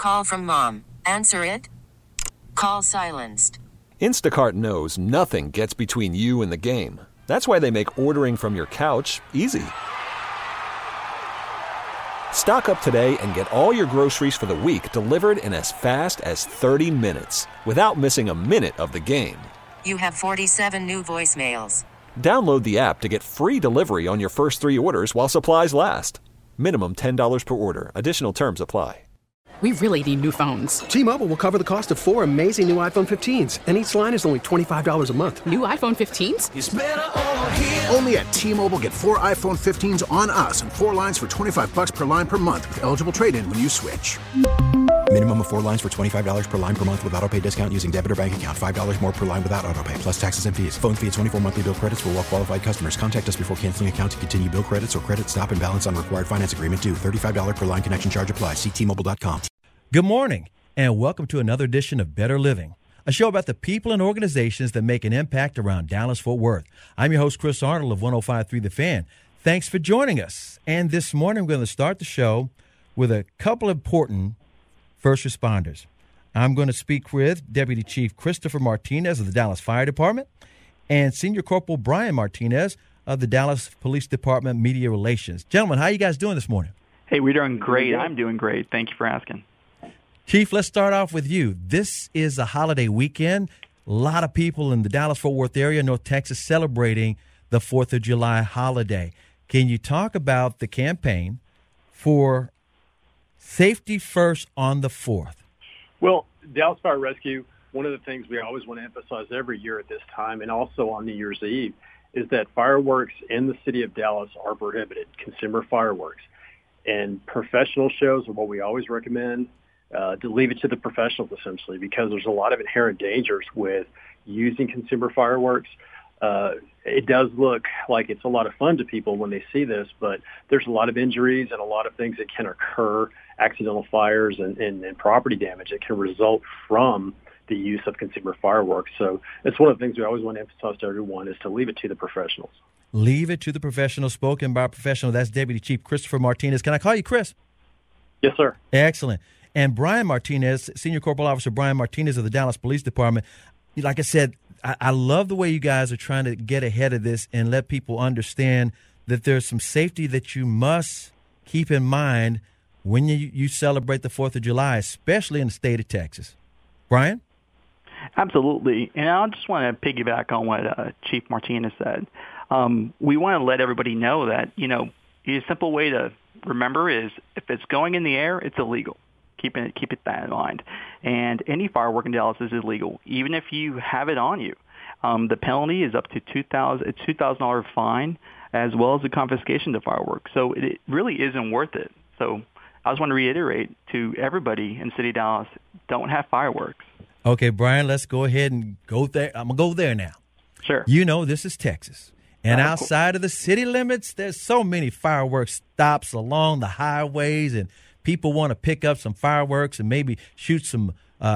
Call from mom. Answer it. Call silenced. Instacart knows nothing gets between you and the game. That's why they make ordering from your couch easy. Stock up today and get all your groceries for the week delivered in as fast as 30 minutes without missing a minute of the game. You have 47 new voicemails. Download the app to get free delivery on your first 3 orders while supplies last. Minimum $10 per order. Additional terms apply. We really need new phones. T-Mobile will cover the cost of 4 amazing new iPhone 15s, and each line is only $25 a month. New iPhone 15s? It's better over here. Only at T-Mobile, get 4 iPhone 15s on us and 4 lines for $25 per line per month with eligible trade-in when you switch. Minimum of 4 lines for $25 per line per month with autopay discount using debit or bank account. $5 more per line without autopay, plus taxes and fees. Phone fee at 24 monthly bill credits for well-qualified customers. Contact us before canceling account to continue bill credits or credit stop and balance on required finance agreement due. $35 per line connection charge applies. See T-Mobile.com. Good morning, and welcome to another edition of Better Living, a show about the people and organizations that make an impact around Dallas-Fort Worth. I'm your host, Chris Arnold of 105.3 The Fan. Thanks for joining us. And this morning, we're going to start the show with a couple of important first responders. I'm going to speak with Deputy Chief Christopher Martinez of the Dallas Fire Department and Senior Corporal Brian Martinez of the Dallas Police Department Media Relations. Gentlemen, how are you guys doing this morning? Hey, we're doing great. I'm doing great. Thank you for asking. Chief, let's start off with you. This is a holiday weekend. A lot of people in the Dallas-Fort Worth area, North Texas, celebrating the 4th of July holiday. Can you talk about the campaign for Safety First on the 4th? Well, Dallas Fire Rescue, one of the things we always want to emphasize every year at this time and also on New Year's Eve is that fireworks in the city of Dallas are prohibited, consumer fireworks. And professional shows are what we always recommend. To leave it to the professionals, essentially, because there's a lot of inherent dangers with using consumer fireworks. It does look like it's a lot of fun to people when they see this, but there's a lot of injuries and a lot of things that can occur, accidental fires and property damage that can result from the use of consumer fireworks. So it's one of the things we always want to emphasize to everyone is to leave it to the professionals. Leave it to the professionals, spoken by a professional. That's Deputy Chief Christopher Martinez. Can I call you Chris? Yes, sir. Excellent. And Brian Martinez, Senior Corporal Officer Brian Martinez of the Dallas Police Department. Like I said, I love the way you guys are trying to get ahead of this and let people understand that there's some safety that you must keep in mind when you celebrate the 4th of July, especially in the state of Texas. Brian? Absolutely. And I just want to piggyback on what Chief Martinez said. We want to let everybody know that, a simple way to remember is if it's going in the air, it's illegal. Keep it that in mind. And any firework in Dallas is illegal, even if you have it on you. The penalty is up to $2,000 fine, as well as the confiscation of fireworks. So it really isn't worth it. So I just want to reiterate to everybody in the city of Dallas, don't have fireworks. Okay, Brian, let's go ahead and go there. I'm going to go there now. Sure. This is Texas. And outside of the city limits, there's so many fireworks stops along the highways, and people want to pick up some fireworks and maybe shoot some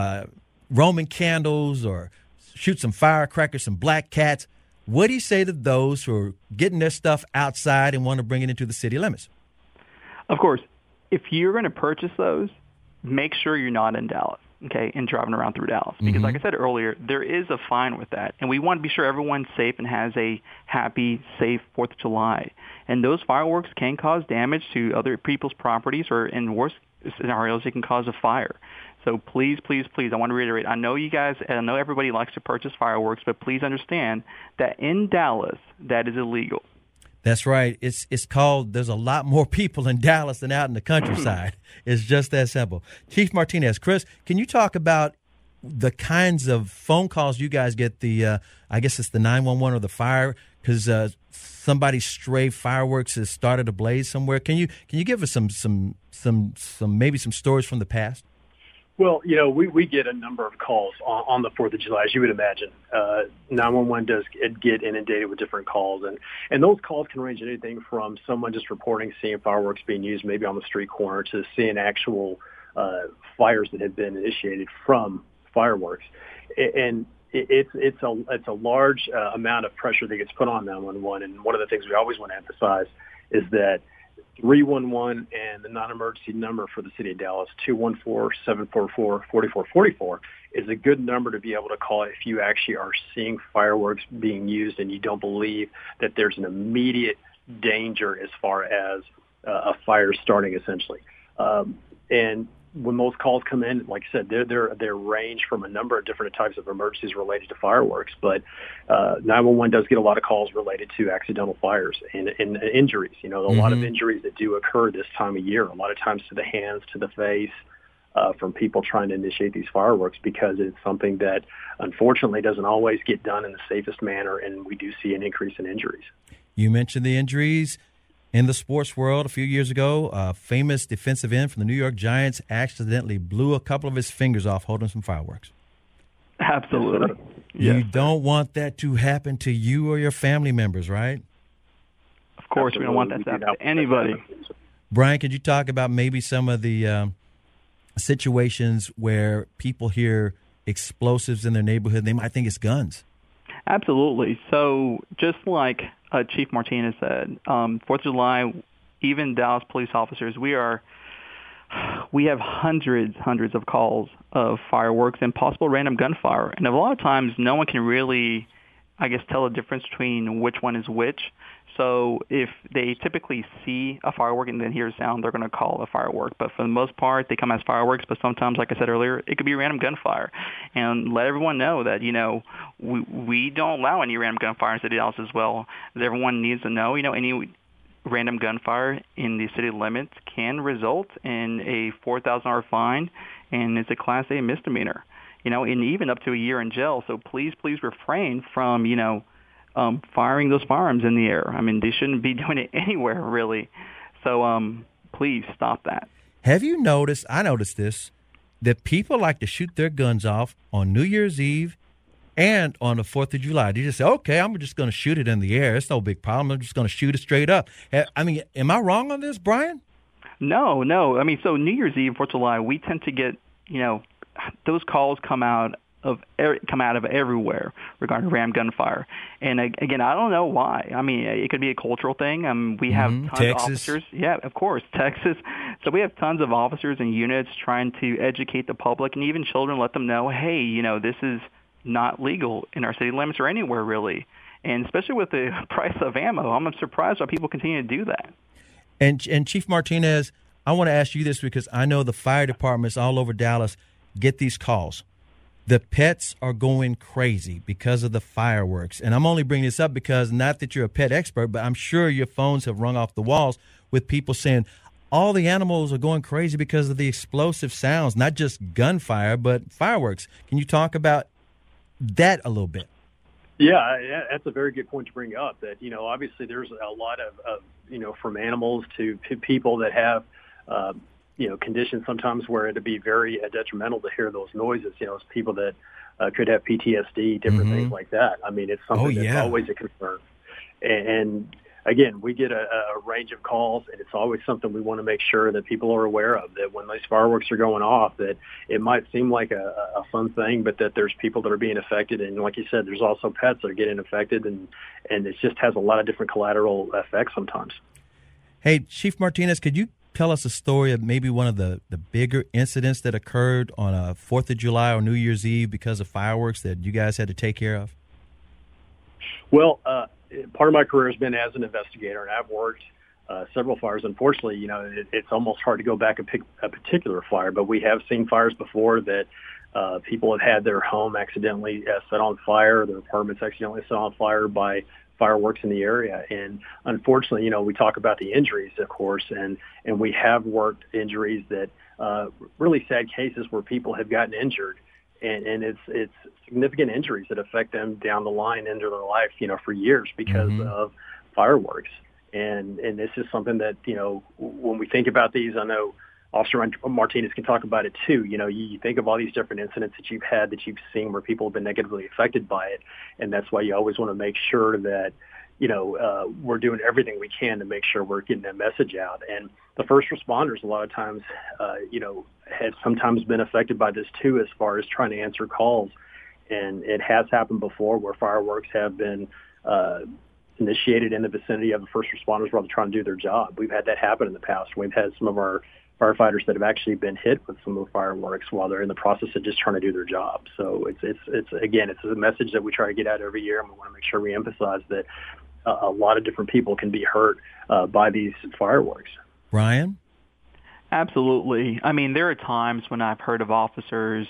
Roman candles or shoot some firecrackers, some black cats. What do you say to those who are getting their stuff outside and want to bring it into the city limits? Of course, if you're going to purchase those, make sure you're not in Dallas, okay, and driving around through Dallas. Because like I said earlier, there is a fine with that. And we want to be sure everyone's safe and has a happy, safe 4th of July. And those fireworks can cause damage to other people's properties, or in worst scenarios, it can cause a fire. So please, please, please, I want to reiterate, I know everybody likes to purchase fireworks, but please understand that in Dallas, that is illegal. That's right. It's called, there's a lot more people in Dallas than out in the countryside. It's just that simple. Chief Martinez, Chris, can you talk about the kinds of phone calls you guys get, I guess it's the 911 or the fire, because somebody's stray fireworks has started a blaze somewhere. Can you give us some maybe some stories from the past? Well, we get a number of calls on the 4th of July, as you would imagine. 911 does get inundated with different calls, and those calls can range anything from someone just reporting seeing fireworks being used maybe on the street corner to seeing actual fires that have been initiated from fireworks. And it's a large amount of pressure that gets put on 911, and one of the things we always want to emphasize is that 311, and the non-emergency number for the city of Dallas, 214-744-4444, is a good number to be able to call if you actually are seeing fireworks being used and you don't believe that there's an immediate danger as far as a fire starting, essentially. And when those calls come in, like I said, they're range from a number of different types of emergencies related to fireworks. But 911 does get a lot of calls related to accidental fires and injuries. You know, a lot of injuries that do occur this time of year, a lot of times to the hands, to the face, from people trying to initiate these fireworks, because it's something that unfortunately doesn't always get done in the safest manner, and we do see an increase in injuries. You mentioned the injuries. In the sports world, a few years ago, a famous defensive end from the New York Giants accidentally blew a couple of his fingers off holding some fireworks. Absolutely. You don't want that to happen to you or your family members, right? Of course, we don't want that to happen to anybody. Brian, could you talk about maybe some of the situations where people hear explosives in their neighborhood, they might think it's guns? Absolutely. So just like Chief Martinez said, 4th of July, even Dallas police officers, we have hundreds of calls of fireworks and possible random gunfire. And a lot of times no one can really, I guess, tell the difference between which one is which. So if they typically see a firework and then hear a sound, they're going to call a firework. But for the most part, they come as fireworks. But sometimes, like I said earlier, it could be random gunfire. And let everyone know that, you know, we don't allow any random gunfire in the city of Dallas as well. Everyone needs to know, you know, any random gunfire in the city limits can result in a $4,000 fine, and it's a Class A misdemeanor, you know, and even up to a year in jail. So please refrain from, you know, firing those firearms in the air. I mean, they shouldn't be doing it anywhere, really. So please stop that. Have you noticed, I noticed this, that people like to shoot their guns off on New Year's Eve and on the 4th of July? They just say, okay, I'm just going to shoot it in the air. It's no big problem. I'm just going to shoot it straight up. I mean, am I wrong on this, Brian? No. I mean, so New Year's Eve, 4th of July, we tend to get, you know, those calls come out of everywhere regarding ram gunfire. And again, I don't know why. I mean, it could be a cultural thing. We have tons of officers. Yeah, of course, Texas. So we have tons of officers and units trying to educate the public and even children, let them know, hey, you know, this is not legal in our city limits or anywhere really. And especially with the price of ammo, I'm surprised why people continue to do that. And Chief Martinez, I want to ask you this because I know the fire departments all over Dallas get these calls. The pets are going crazy because of the fireworks. And I'm only bringing this up because not that you're a pet expert, but I'm sure your phones have rung off the walls with people saying all the animals are going crazy because of the explosive sounds, not just gunfire, but fireworks. Can you talk about that a little bit? Yeah, that's a very good point to bring up. That, you know, obviously there's a lot of you know, from animals to people that have you know, conditions sometimes where it'd be very detrimental to hear those noises. You know, it's people that could have PTSD, different things like that. I mean, it's something that's always a concern. And again, we get a range of calls, and it's always something we want to make sure that people are aware of, that when these fireworks are going off, that it might seem like a fun thing, but that there's people that are being affected. And like you said, there's also pets that are getting affected, and it just has a lot of different collateral effects sometimes. Hey, Chief Martinez, could you tell us a story of maybe one of the bigger incidents that occurred on a 4th of July or New Year's Eve because of fireworks that you guys had to take care of? Well, part of my career has been as an investigator, and I've worked several fires. Unfortunately, you know, it's almost hard to go back and pick a particular fire, but we have seen fires before that people have had their home accidentally set on fire, their apartments accidentally set on fire by fireworks in the area. And unfortunately, you know, we talk about the injuries, of course, and we have worked injuries that really sad cases where people have gotten injured, and it's significant injuries that affect them down the line into their life, you know, for years because of fireworks. And this is something that, you know, when we think about these, I know Officer Martinez can talk about it too. You know, you think of all these different incidents that you've had, that you've seen where people have been negatively affected by it. And that's why you always want to make sure that, you know, we're doing everything we can to make sure we're getting that message out. And the first responders, a lot of times, you know, have sometimes been affected by this too, as far as trying to answer calls. And it has happened before where fireworks have been initiated in the vicinity of the first responders while they're trying to do their job. We've had that happen in the past. We've had some of our firefighters that have actually been hit with some of the fireworks while they're in the process of just trying to do their job. So it's a message that we try to get out every year, and we want to make sure we emphasize that a lot of different people can be hurt by these fireworks. Brian? Absolutely. I mean, there are times when I've heard of officers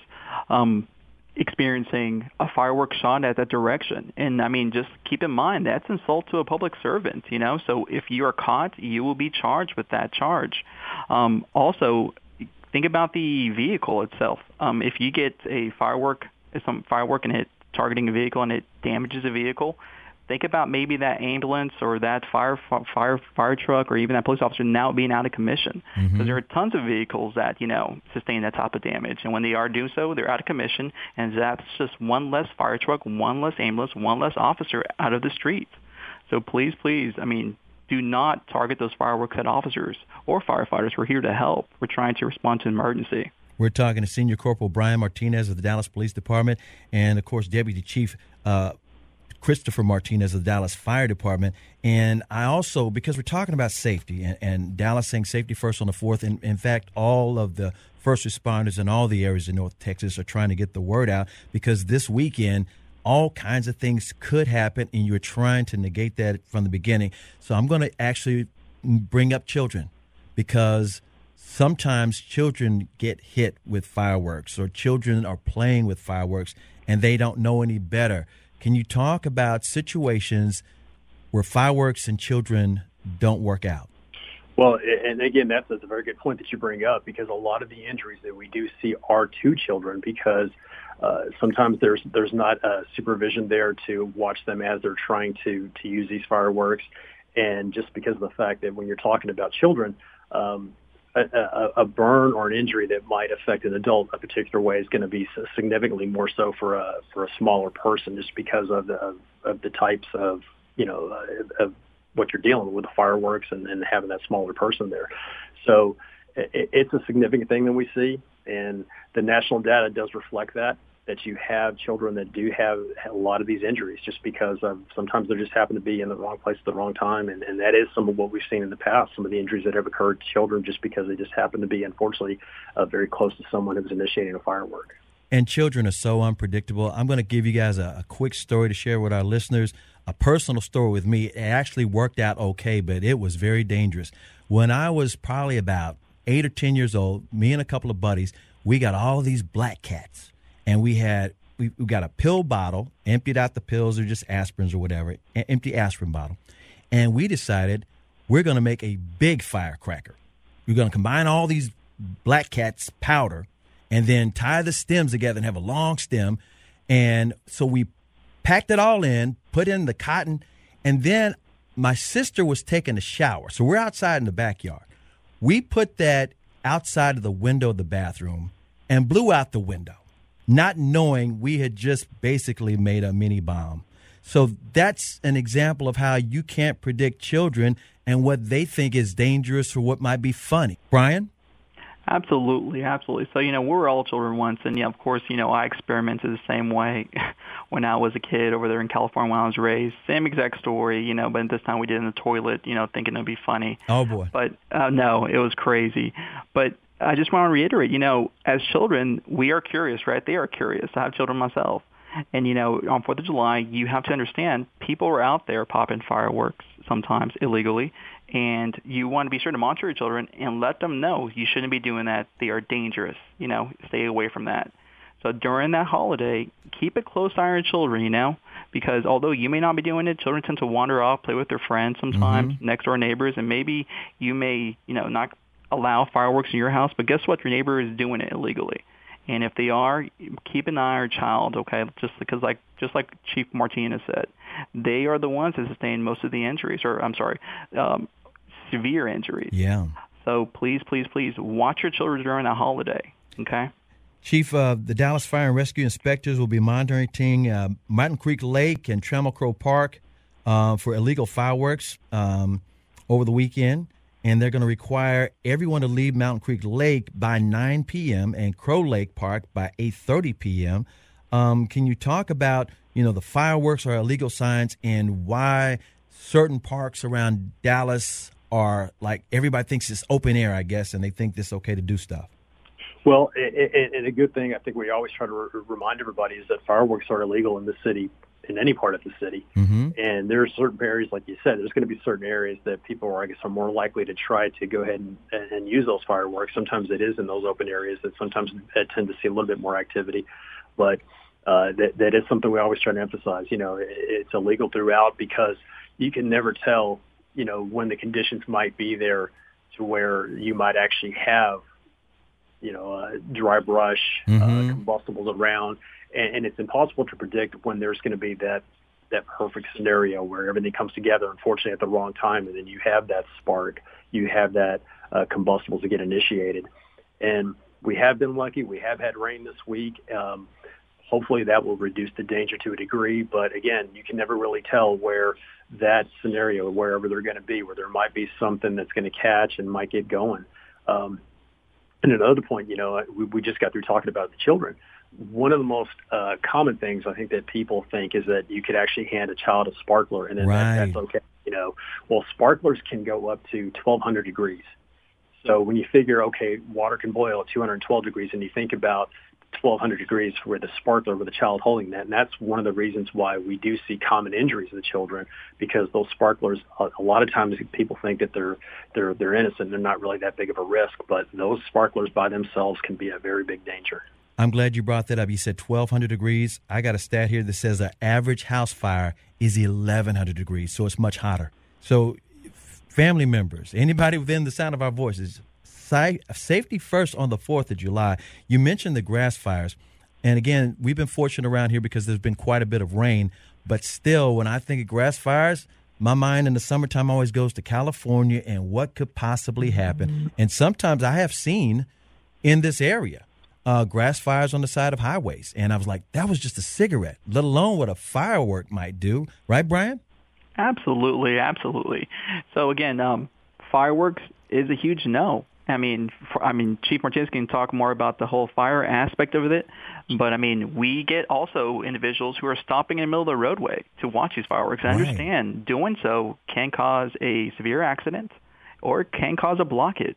experiencing a firework shot at that direction. And, I mean, just keep in mind, that's insult to a public servant, you know. So if you are caught, you will be charged with that charge. Also, think about the vehicle itself. If you get some firework and it targeting a vehicle and it damages a vehicle, think about maybe that ambulance or that fire truck or even that police officer now being out of commission. Because there are tons of vehicles that, you know, sustain that type of damage. And when they are doing so, they're out of commission. And that's just one less fire truck, one less ambulance, one less officer out of the street. So please, I mean, do not target those fireworks at officers or firefighters. We're here to help. We're trying to respond to an emergency. We're talking to Senior Corporal Brian Martinez of the Dallas Police Department and, of course, Deputy Chief Christopher Martinez of the Dallas Fire Department. And I also, because we're talking about safety and Dallas saying safety first on the 4th, and in fact, all of the first responders in all the areas in North Texas are trying to get the word out because this weekend, all kinds of things could happen and you're trying to negate that from the beginning. So I'm going to actually bring up children because sometimes children get hit with fireworks or children are playing with fireworks and they don't know any better. Can you talk about situations where fireworks and children don't work out? Well, and again, that's a very good point that you bring up because a lot of the injuries that we do see are to children because sometimes there's not supervision there to watch them as they're trying to use these fireworks. And just because of the fact that when you're talking about children, a burn or an injury that might affect an adult a particular way is going to be significantly more so for a smaller person just because of the types of, you know, of what you're dealing with the fireworks and having that smaller person there. So it's a significant thing that we see, and the national data does reflect that you have children that do have a lot of these injuries just because of sometimes they just happen to be in the wrong place at the wrong time. And that is some of what we've seen in the past, some of the injuries that have occurred to children just because they just happen to be, unfortunately, very close to someone who was initiating a firework. And children are so unpredictable. I'm going to give you guys a quick story to share with our listeners, a personal story with me. It actually worked out okay, but it was very dangerous. When I was probably about 8 or 10 years old, me and a couple of buddies, we got all of these black cats. And we got a pill bottle, emptied out the pills or just aspirins or whatever, an empty aspirin bottle. And we decided we're going to make a big firecracker. We're going to combine all these black cats powder and then tie the stems together and have a long stem. And so we packed it all in, put in the cotton, and then my sister was taking a shower. So we're outside in the backyard. We put that outside of the window of the bathroom and blew out the window, not knowing we had just basically made a mini bomb. So that's an example of how you can't predict children and what they think is dangerous or what might be funny. Brian? Absolutely. So, you know, we were all children once, and, yeah, of course, you know, I experimented the same way when I was a kid over there in California when I was raised. Same exact story, you know, but this time we did it in the toilet, you know, thinking it would be funny. Oh, boy. But, no, it was crazy. But I just want to reiterate, you know, as children, we are curious, right? They are curious. I have children myself. And, you know, on 4th of July, you have to understand people are out there popping fireworks sometimes illegally. And you want to be sure to monitor your children and let them know you shouldn't be doing that. They are dangerous. You know, stay away from that. So during that holiday, keep a close eye on your children, you know, because although you may not be doing it, children tend to wander off, play with their friends sometimes, next door neighbors, and maybe you may, you know, not allow fireworks in your house, but guess what? Your neighbor is doing it illegally. And if they are, keep an eye on your child, okay? Just like Chief Martinez said, they are the ones that sustain most of the injuries, severe injuries. Yeah. So please watch your children during that holiday, okay? Chief, the Dallas Fire and Rescue Inspectors will be monitoring Mountain Creek Lake and Trammell Crow Park for illegal fireworks over the weekend. And they're going to require everyone to leave Mountain Creek Lake by 9 p.m. and Crow Lake Park by 8:30 p.m. Can you talk about, you know, the fireworks are illegal signs and why certain parks around Dallas are like everybody thinks it's open air, I guess, and they think it's okay to do stuff? Well, and a good thing I think we always try to remind everybody is that fireworks are illegal in the city, in any part of the city. Mm-hmm. And there are certain areas, like you said, there's going to be certain areas that people are, I guess, are more likely to try to go ahead and use those fireworks. Sometimes it is in those open areas that sometimes tend to see a little bit more activity. But that is something we always try to emphasize. It's illegal throughout because you can never tell, when the conditions might be there to where you might actually have, dry brush, combustibles around, and it's impossible to predict when there's going to be that perfect scenario where everything comes together, unfortunately, at the wrong time, and then you have that spark, you have that combustibles to get initiated. And we have been lucky. We have had rain this week. Hopefully that will reduce the danger to a degree, but again, you can never really tell where that scenario, wherever they're going to be, where there might be something that's going to catch and might get going. And another point, we just got through talking about the children. One of the most common things I think that people think is that you could actually hand a child a sparkler and then that's okay. Well, sparklers can go up to 1,200 degrees. So when you figure, okay, water can boil at 212 degrees, and you think about 1,200 degrees with a sparkler with a child holding that, and that's one of the reasons why we do see common injuries in the children, because those sparklers, a lot of times people think that they're innocent, they're not really that big of a risk, but those sparklers by themselves can be a very big danger. I'm glad you brought that up. You said 1,200 degrees. I got a stat here that says an average house fire is 1,100 degrees, so it's much hotter. So family members, anybody within the sound of our voices, safety first on the 4th of July. You mentioned the grass fires. And again, we've been fortunate around here because there's been quite a bit of rain. But still, when I think of grass fires, my mind in the summertime always goes to California and what could possibly happen. And sometimes I have seen in this area grass fires on the side of highways. And I was like, that was just a cigarette, let alone what a firework might do. Right, Brian? Absolutely, absolutely. So again, fireworks is a huge no. I mean, Chief Martinez can talk more about the whole fire aspect of it, but we get also individuals who are stopping in the middle of the roadway to watch these fireworks. I understand doing so can cause a severe accident or can cause a blockage,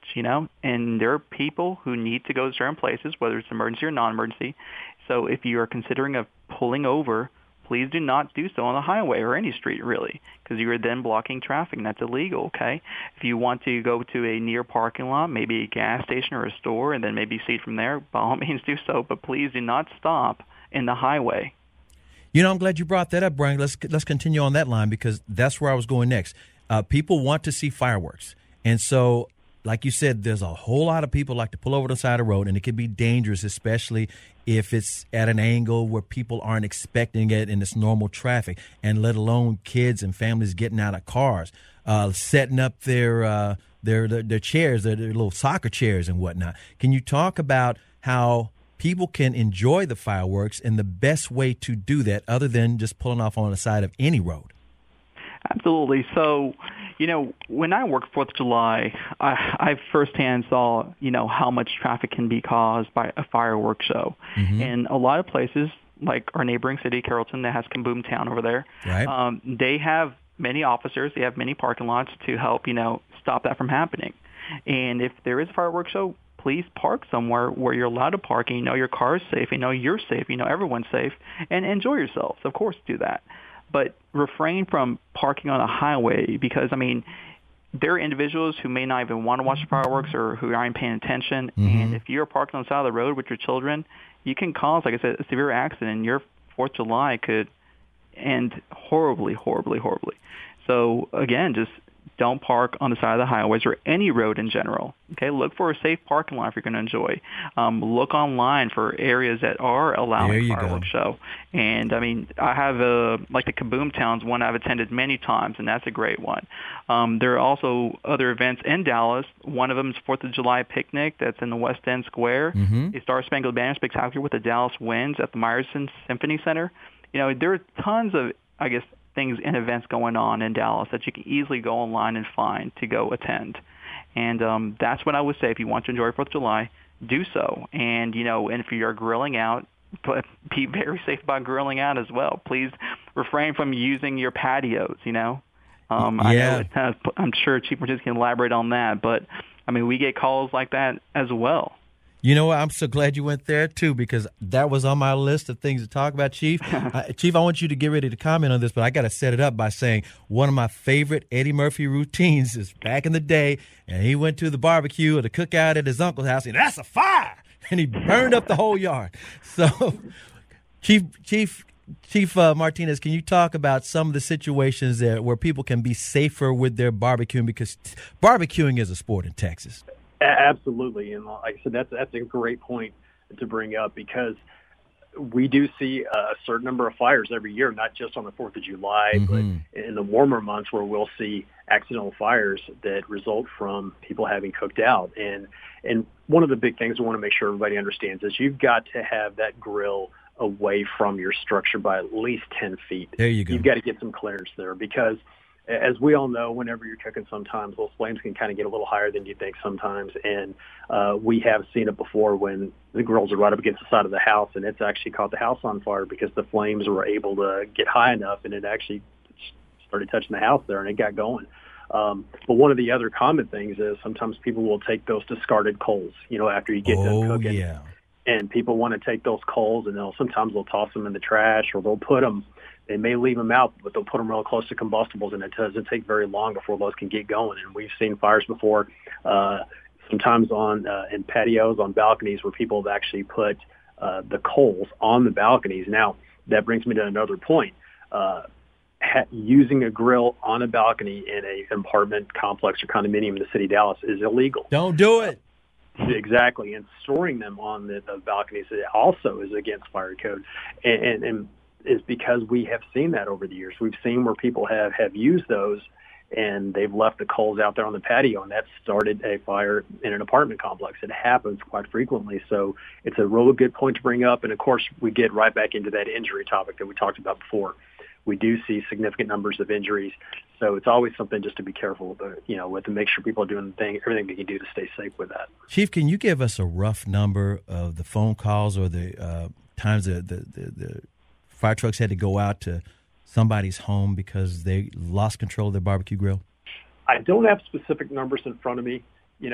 and there are people who need to go to certain places, whether it's emergency or non-emergency. So if you are considering of pulling over, please do not do so on the highway or any street, really, because you are then blocking traffic, and that's illegal, okay? If you want to go to a near parking lot, maybe a gas station or a store, and then maybe see from there, by all means do so, but please do not stop in the highway. I'm glad you brought that up, Brian. Let's continue on that line because that's where I was going next. People want to see fireworks, and so like you said, there's a whole lot of people like to pull over the side of the road, and it can be dangerous, especially if it's at an angle where people aren't expecting it and it's normal traffic, and let alone kids and families getting out of cars, setting up their chairs, their little soccer chairs and whatnot. Can you talk about how people can enjoy the fireworks and the best way to do that other than just pulling off on the side of any road? Absolutely. So, when I worked 4th of July, I firsthand saw, how much traffic can be caused by a fireworks show. Mm-hmm. And a lot of places, like our neighboring city, Carrollton, that has Kaboom Town over there, right. They have many officers, they have many parking lots to help, stop that from happening. And if there is a fireworks show, please park somewhere where you're allowed to park and your car is safe, you're safe, everyone's safe, and enjoy yourselves. Of course, do that. But refrain from parking on a highway because, there are individuals who may not even want to watch the fireworks or who aren't paying attention. Mm-hmm. And if you're parked on the side of the road with your children, you can cause, like I said, a severe accident. And your 4th of July could end horribly, horribly, horribly. So, again, just don't park on the side of the highways or any road in general. Okay, look for a safe parking lot if you're going to enjoy. Look online for areas that are allowing fireworks show. And I have like the Kaboom Town's one I've attended many times, and that's a great one. There are also other events in Dallas. One of them is 4th of July picnic that's in the West End Square. Mm-hmm. A Star Spangled Banner Spectacular with the Dallas Winds at the Meyerson Symphony Center. There are tons of, things and events going on in Dallas that you can easily go online and find to go attend. And that's what I would say. If you want to enjoy 4th of July, do so. And, and if you're grilling out, be very safe about grilling out as well. Please refrain from using your patios, I know I'm sure Chief Martinez can elaborate on that, but I mean, we get calls like that as well. You know what? I'm so glad you went there, too, because that was on my list of things to talk about, Chief. Chief, I want you to get ready to comment on this, but I got to set it up by saying one of my favorite Eddie Murphy routines is back in the day, and he went to the barbecue or the cookout at his uncle's house, and that's a fire! And he burned up the whole yard. So, Chief Martinez, can you talk about some of the situations there where people can be safer with their barbecuing, because barbecuing is a sport in Texas? Absolutely, and like I said, that's a great point to bring up, because we do see a certain number of fires every year, not just on the 4th of July, but in the warmer months where we'll see accidental fires that result from people having cooked out. And one of the big things we want to make sure everybody understands is you've got to have that grill away from your structure by at least 10 feet. There you go. You've got to get some clearance there, because as we all know, whenever you're cooking, sometimes those flames can kind of get a little higher than you think sometimes. And we have seen it before when the grills are right up against the side of the house, and it's actually caught the house on fire because the flames were able to get high enough, and it actually started touching the house there, and it got going. But one of the other common things is sometimes people will take those discarded coals, after you get done cooking. Yeah. And people want to take those coals, and sometimes they'll toss them in the trash, or they'll put them. They may leave them out, but they'll put them real close to combustibles, and it doesn't take very long before those can get going. And we've seen fires before, sometimes in patios, on balconies, where people have actually put the coals on the balconies. Now, that brings me to another point. Using a grill on a balcony in an apartment complex or condominium in the city of Dallas is illegal. Don't do it. Exactly, and storing them on the balconies also is against fire code, and is because we have seen that over the years. We've seen where people have used those, and they've left the coals out there on the patio, and that started a fire in an apartment complex. It happens quite frequently, so it's a really good point to bring up. And of course, we get right back into that injury topic that we talked about before. We do see significant numbers of injuries, so it's always something just to be careful with, to make sure people are doing everything they can do to stay safe with that. Chief, can you give us a rough number of the phone calls or the times the fire trucks had to go out to somebody's home because they lost control of their barbecue grill? I don't have specific numbers in front of me,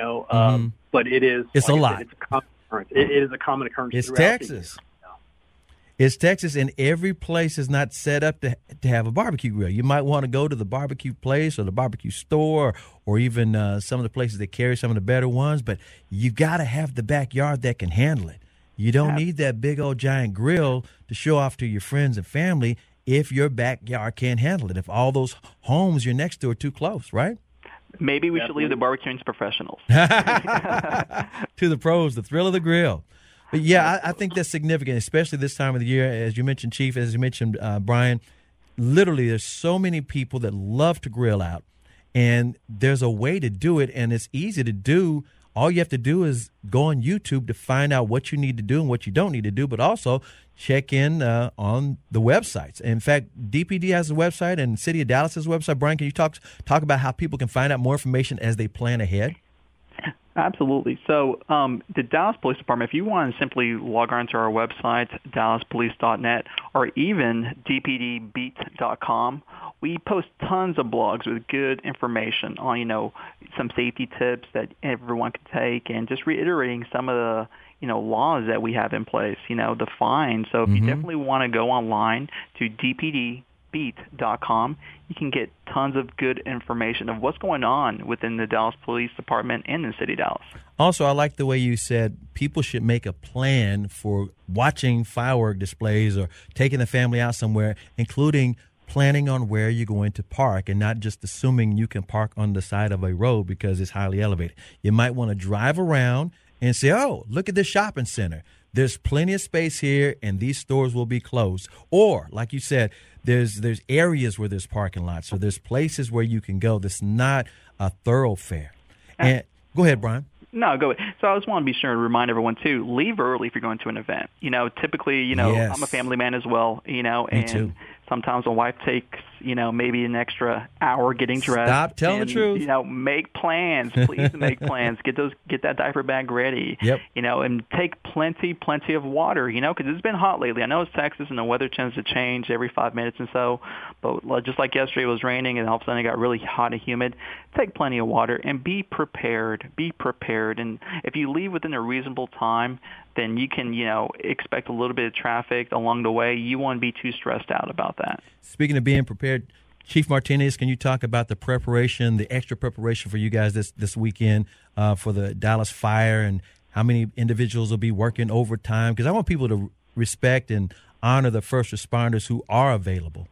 but it is. It's like a lot. It's a common occurrence. It is a common occurrence. It's Texas. It's Texas, and every place is not set up to have a barbecue grill. You might want to go to the barbecue place or the barbecue store, or even some of the places that carry some of the better ones, but you got to have the backyard that can handle it. You don't need that big old giant grill to show off to your friends and family if your backyard can't handle it, if all those homes you're next to are too close, right? Maybe we should leave the barbecuing to professionals. To the pros, the thrill of the grill. But, yeah, I think that's significant, especially this time of the year. As you mentioned, Chief, as you mentioned, Brian, literally there's so many people that love to grill out, and there's a way to do it, and it's easy to do. All you have to do is go on YouTube to find out what you need to do and what you don't need to do, but also check in on the websites. In fact, DPD has a website and City of Dallas has a website. Brian, can you talk about how people can find out more information as they plan ahead? Absolutely. So the Dallas Police Department, if you want to simply log on to our website, dallaspolice.net, or even dpdbeat.com, we post tons of blogs with good information on, some safety tips that everyone can take, and just reiterating some of the, laws that we have in place, the fines. So if you definitely want to go online to dpdbeat.com, you can get tons of good information of what's going on within the Dallas Police Department and the City of Dallas. Also, I like the way you said people should make a plan for watching firework displays or taking the family out somewhere, including planning on where you're going to park and not just assuming you can park on the side of a road because it's highly elevated. You might want to drive around and say, oh, look at this shopping center. There's plenty of space here, and these stores will be closed. Or, like you said, there's areas where there's parking lots, so there's places where you can go that's not a thoroughfare. And go ahead, Brian. No, go ahead. So I just want to be sure to remind everyone, too, leave early if you're going to an event. Typically, Yes. I'm a family man as well, Me and too. Sometimes a wife takes, maybe an extra hour getting dressed. Stop telling the truth. Make plans. Please make plans. Get that diaper bag ready. Yep. And take plenty of water, because it's been hot lately. I know it's Texas and the weather tends to change every 5 minutes and so, but just like yesterday it was raining and all of a sudden it got really hot and humid. Take plenty of water and be prepared. Be prepared. And if you leave within a reasonable time, then you can, expect a little bit of traffic along the way. You won't be too stressed out about that. Speaking of being prepared, Chief Martinez, can you talk about the preparation, the extra preparation for you guys this weekend for the Dallas fire, and how many individuals will be working overtime? Because I want people to respect and honor the first responders who are available.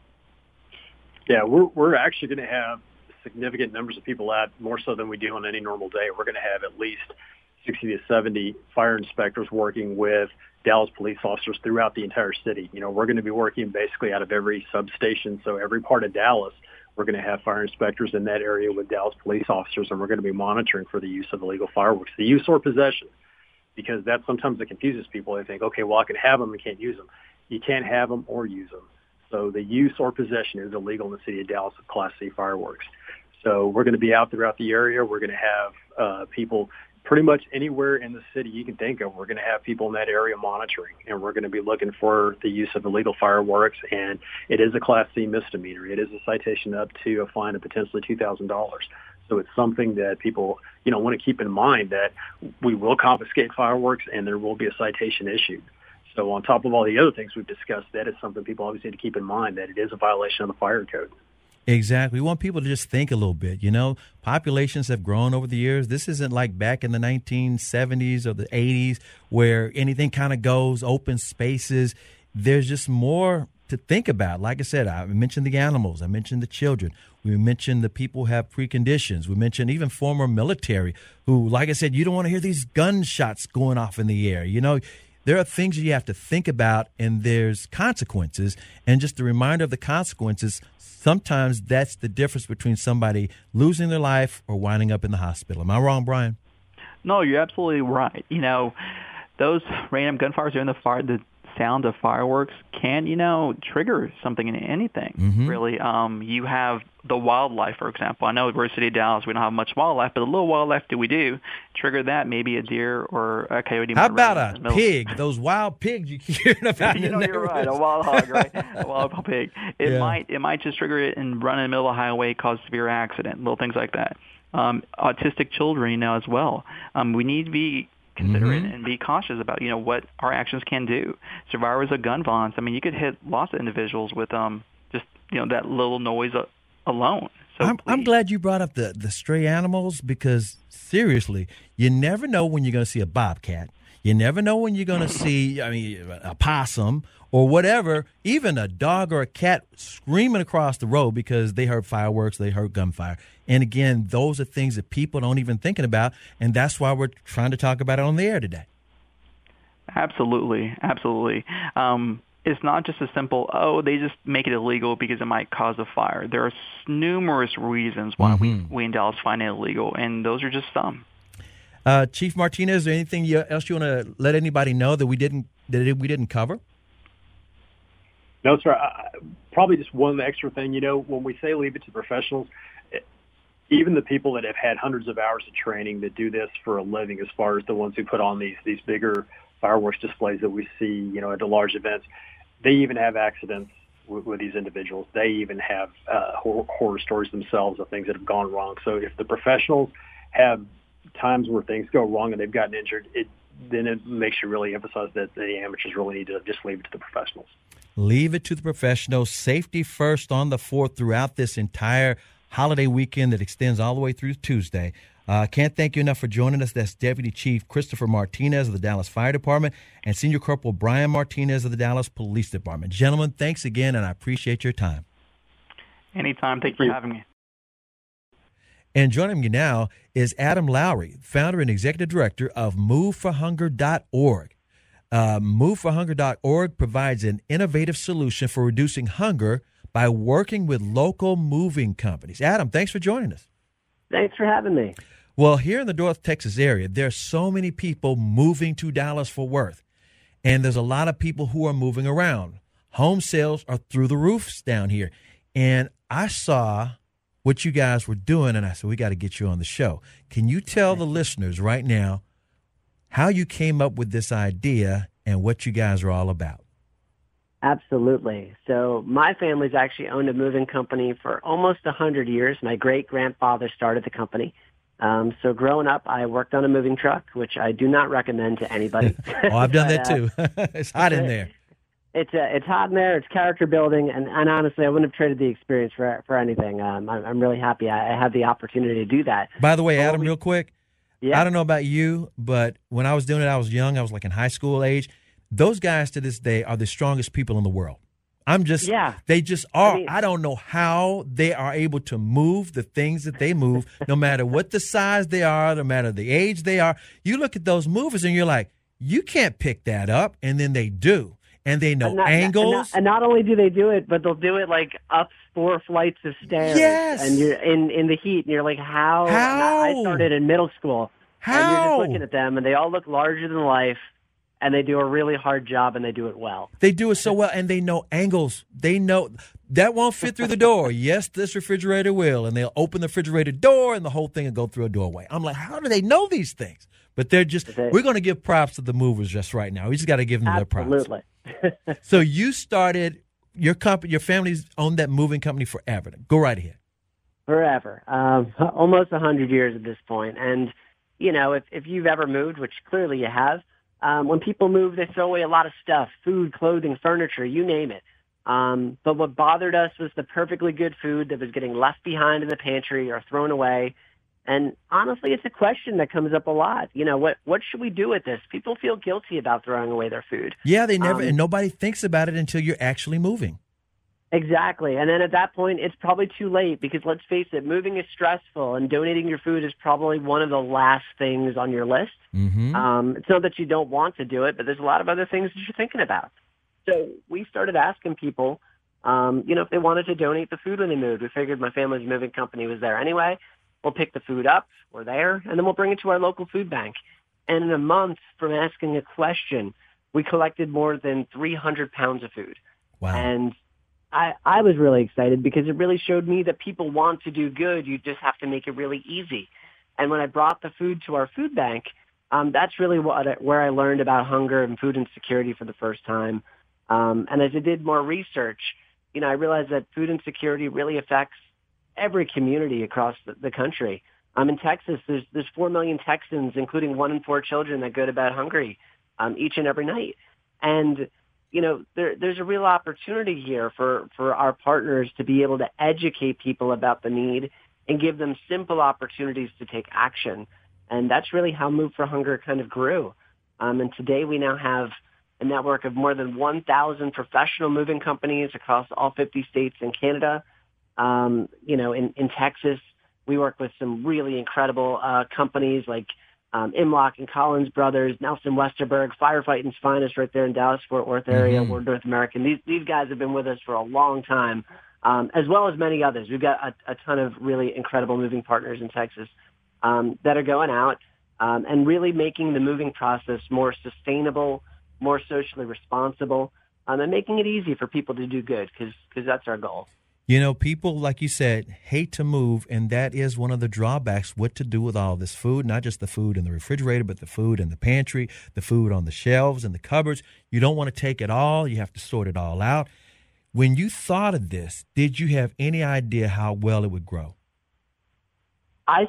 Yeah, we're actually going to have significant numbers of people out, more so than we do on any normal day. We're going to have at least 60 to 70 fire inspectors working with Dallas police officers throughout the entire city. We're going to be working basically out of every substation. So every part of Dallas, we're going to have fire inspectors in that area with Dallas police officers, and we're going to be monitoring for the use of illegal fireworks, the use or possession, because that sometimes it confuses people. They think, okay, well, I can have them and can't use them. You can't have them or use them. So the use or possession is illegal in the city of Dallas of Class C fireworks. So we're going to be out throughout the area. We're going to have people pretty much anywhere in the city you can think of. We're going to have people in that area monitoring, and we're going to be looking for the use of illegal fireworks. And it is a Class C misdemeanor. It is a citation up to a fine of potentially $2,000. So it's something that people, want to keep in mind, that we will confiscate fireworks and there will be a citation issued. So on top of all the other things we've discussed, that is something people always need to keep in mind, that it is a violation of the fire code. Exactly. We want people to just think a little bit. Populations have grown over the years. This isn't like back in the 1970s or the 80s where anything kind of goes, open spaces. There's just more to think about. Like I said, I mentioned the animals. I mentioned the children. We mentioned the people who have preconditions. We mentioned even former military who, like I said, you don't want to hear these gunshots going off in the air. There are things you have to think about, and there's consequences. And just a reminder of the consequences, sometimes that's the difference between somebody losing their life or winding up in the hospital. Am I wrong, Brian? No, you're absolutely right. Those random gunfires during the sound of fireworks can, trigger something in anything, really. You have the wildlife, for example. I know we're a city of Dallas. We don't have much wildlife, but a little wildlife do we do. Trigger that, maybe a deer or a coyote. How about a pig? Those wild pigs you keep hearing about. You're right. A wild hog, right? A wild pig. It might just trigger it and run in the middle of the highway, cause a severe accident, little things like that. Autistic children, as well. We need to be considerate and be cautious about, what our actions can do. Survivors of gun violence, you could hit lots of individuals with just, that little noise alone. So I'm glad you brought up the stray animals, because seriously, you never know when you're going to see a bobcat. You never know when you're going to see, a possum or whatever, even a dog or a cat screaming across the road because they heard fireworks, they heard gunfire. And again, those are things that people don't even thinking about, and that's why we're trying to talk about it on the air today. Absolutely. It's not just a simple, they just make it illegal because it might cause a fire. There are numerous reasons why we in Dallas find it illegal, and those are just some. Chief Martinez, is there anything else you want to let anybody know that we didn't cover? No, sir. Probably just one extra thing. When we say leave it to professionals, even the people that have had hundreds of hours of training that do this for a living, as far as the ones who put on these bigger fireworks displays that we see, at the large events, they even have accidents with these individuals. They even have horror stories themselves of things that have gone wrong. So if the professionals have times where things go wrong and they've gotten injured, then it makes you really emphasize that the amateurs really need to just leave it to the professionals. Leave it to the professionals. Safety first on the 4th throughout this entire holiday weekend that extends all the way through Tuesday. Can't thank you enough for joining us. That's Deputy Chief Christopher Martinez of the Dallas Fire Department and Senior Corporal Brian Martinez of the Dallas Police Department. Gentlemen, thanks again, and I appreciate your time. Anytime. Thank you for having me. And joining me now is Adam Lowry, founder and executive director of MoveForHunger.org. MoveForHunger.org provides an innovative solution for reducing hunger by working with local moving companies. Adam, thanks for joining us. Thanks for having me. Well, here in the North Texas area, there's so many people moving to Dallas-Fort Worth, and there's a lot of people who are moving around. home sales are through the roofs down here. And I saw what you guys were doing, and I said, we got to get you on the show. Can you tell the listeners right now how you came up with this idea and what you guys are all about? Absolutely. So my family's actually owned a moving company for almost 100 years. My great-grandfather started the company. So growing up, I worked on a moving truck, which I do not recommend to anybody. Oh, I've done that too. It's hot in there. It's hot in there. It's character building, and honestly, I wouldn't have traded the experience for anything. I'm really happy I had the opportunity to do that. By the way, Adam, real quick, yeah. I don't know about you, but when I was doing it, I was young. I was like in high school age. Those guys to this day are the strongest people in the world. They just are. I don't know how they are able to move the things that they move, no matter what the size they are, no matter the age they are. You look at those movers and you're like, you can't pick that up. And then they do. And they know angles. And not only do they do it, but they'll do it like up 4 flights of stairs. Yes. And you're in the heat, and you're like, how? I started in middle school. How? And you're just looking at them, and they all look larger than life. And they do a really hard job, and they do it well. They do it so well, and they know angles. They know that won't fit through the door. Yes, this refrigerator will. And they'll open the refrigerator door, and the whole thing will go through a doorway. I'm like, how do they know these things? But we're going to give props to the movers just right now. We just got to give them their props. Absolutely. So you started, your family's owned that moving company forever. Go right ahead. Forever. Almost 100 years at this point. And, you know, if you've ever moved, which clearly you have, when people move, they throw away a lot of stuff, food, clothing, furniture, you name it. But what bothered us was the perfectly good food that was getting left behind in the pantry or thrown away. And honestly, it's a question that comes up a lot. You know, what should we do with this? People feel guilty about throwing away their food. Yeah, they never, and nobody thinks about it until you're actually moving. Exactly. And then at that point, it's probably too late because let's face it, moving is stressful and donating your food is probably one of the last things on your list. Mm-hmm. It's not that you don't want to do it, but there's a lot of other things that you're thinking about. So we started asking people, if they wanted to donate the food when they moved. We figured my family's moving company was there anyway. We'll pick the food up. We're there. And then we'll bring it to our local food bank. And in a month from asking a question, we collected more than 300 pounds of food. Wow. And I was really excited because it really showed me that people want to do good. You just have to make it really easy. And when I brought the food to our food bank, that's really where I learned about hunger and food insecurity for the first time. And as I did more research, I realized that food insecurity really affects every community across the country. In Texas, there's 4 million Texans, including 1 in 4 children, that go to bed hungry each and every night. And there's a real opportunity here for our partners to be able to educate people about the need and give them simple opportunities to take action. And that's really how Move for Hunger kind of grew. And today we now have a network of more than 1,000 professional moving companies across all 50 states and Canada. In Texas, we work with some really incredible companies like Imlock and Collins Brothers, Nelson Westerberg, Firefighting's Finest right there in Dallas-Fort Worth area, We're North American. These guys have been with us for a long time, as well as many others. We've got a ton of really incredible moving partners in Texas that are going out and really making the moving process more sustainable, more socially responsible, and making it easy for people to do good because that's our goal. People, like you said, hate to move, and that is one of the drawbacks, what to do with all this food, not just the food in the refrigerator, but the food in the pantry, the food on the shelves and the cupboards. You don't want to take it all. You have to sort it all out. When you thought of this, did you have any idea how well it would grow? I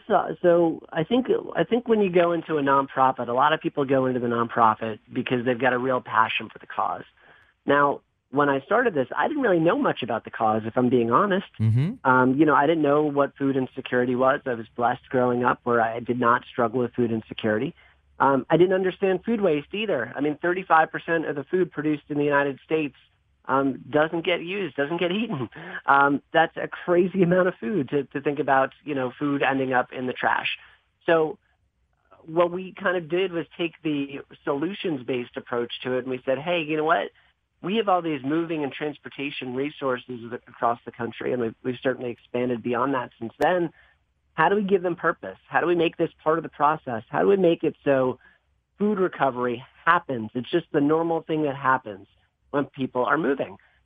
think when you go into a nonprofit, a lot of people go into the nonprofit because they've got a real passion for the cause. Now, when I started this, I didn't really know much about the cause, if I'm being honest. Mm-hmm. I didn't know what food insecurity was. I was blessed growing up where I did not struggle with food insecurity. I didn't understand food waste either. 35% of the food produced in the United States doesn't get used, doesn't get eaten. That's a crazy amount of food to think about, food ending up in the trash. So what we kind of did was take the solutions-based approach to it, and we said, hey, you know what? We have all these moving and transportation resources across the country, and we've certainly expanded beyond that since then. How do we give them purpose? How do we make this part of the process? How do we make it so food recovery happens? It's just the normal thing that happens when people are moving.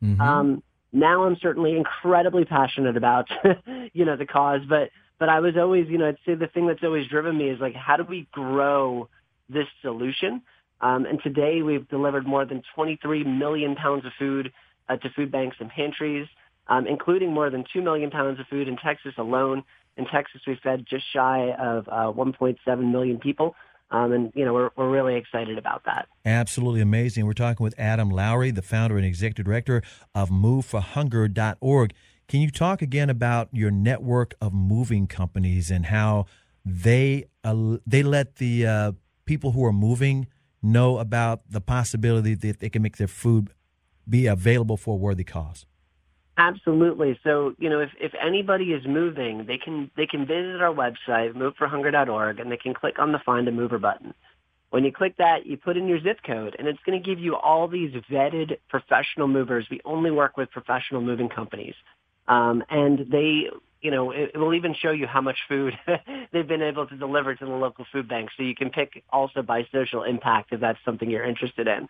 Now I'm certainly incredibly passionate about, the cause, but I was always, I'd say the thing that's always driven me is like, how do we grow this solution? And today we've delivered more than 23 million pounds of food to food banks and pantries, including more than 2 million pounds of food in Texas alone. In Texas, we fed just shy of 1.7 million people. We're really excited about that. Absolutely amazing. We're talking with Adam Lowry, the founder and executive director of MoveForHunger.org. Can you talk again about your network of moving companies and how they let the people who are moving know about the possibility that they can make their food be available for a worthy cause? Absolutely. So, if anybody is moving, they can visit our website, moveforhunger.org, and they can click on the Find a Mover button. When you click that, you put in your zip code, and it's going to give you all these vetted professional movers. We only work with professional moving companies. And they, it will even show you how much food they've been able to deliver to the local food bank. So you can pick also by social impact if that's something you're interested in.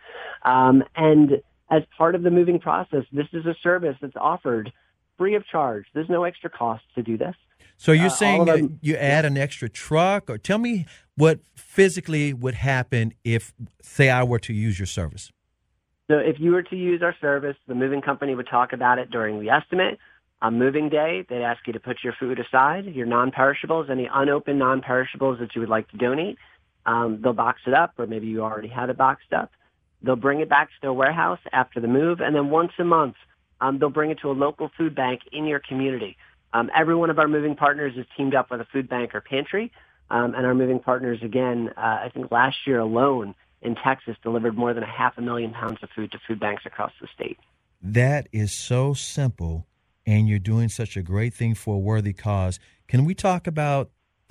And as part of the moving process, this is a service that's offered free of charge. There's no extra cost to do this. So you're saying you add an extra truck, or tell me what physically would happen if, say, I were to use your service. So if you were to use our service, the moving company would talk about it during the estimate. On moving day, they'd ask you to put your food aside, your non-perishables, any unopened non-perishables that you would like to donate. They'll box it up, or maybe you already had it boxed up. They'll bring it back to their warehouse after the move, and then once a month, they'll bring it to a local food bank in your community. Every one of our moving partners is teamed up with a food bank or pantry, and our moving partners, again, I think last year alone in Texas delivered more than 500,000 pounds of food to food banks across the state. That is so simple, and you're doing such a great thing for a worthy cause. Can we talk about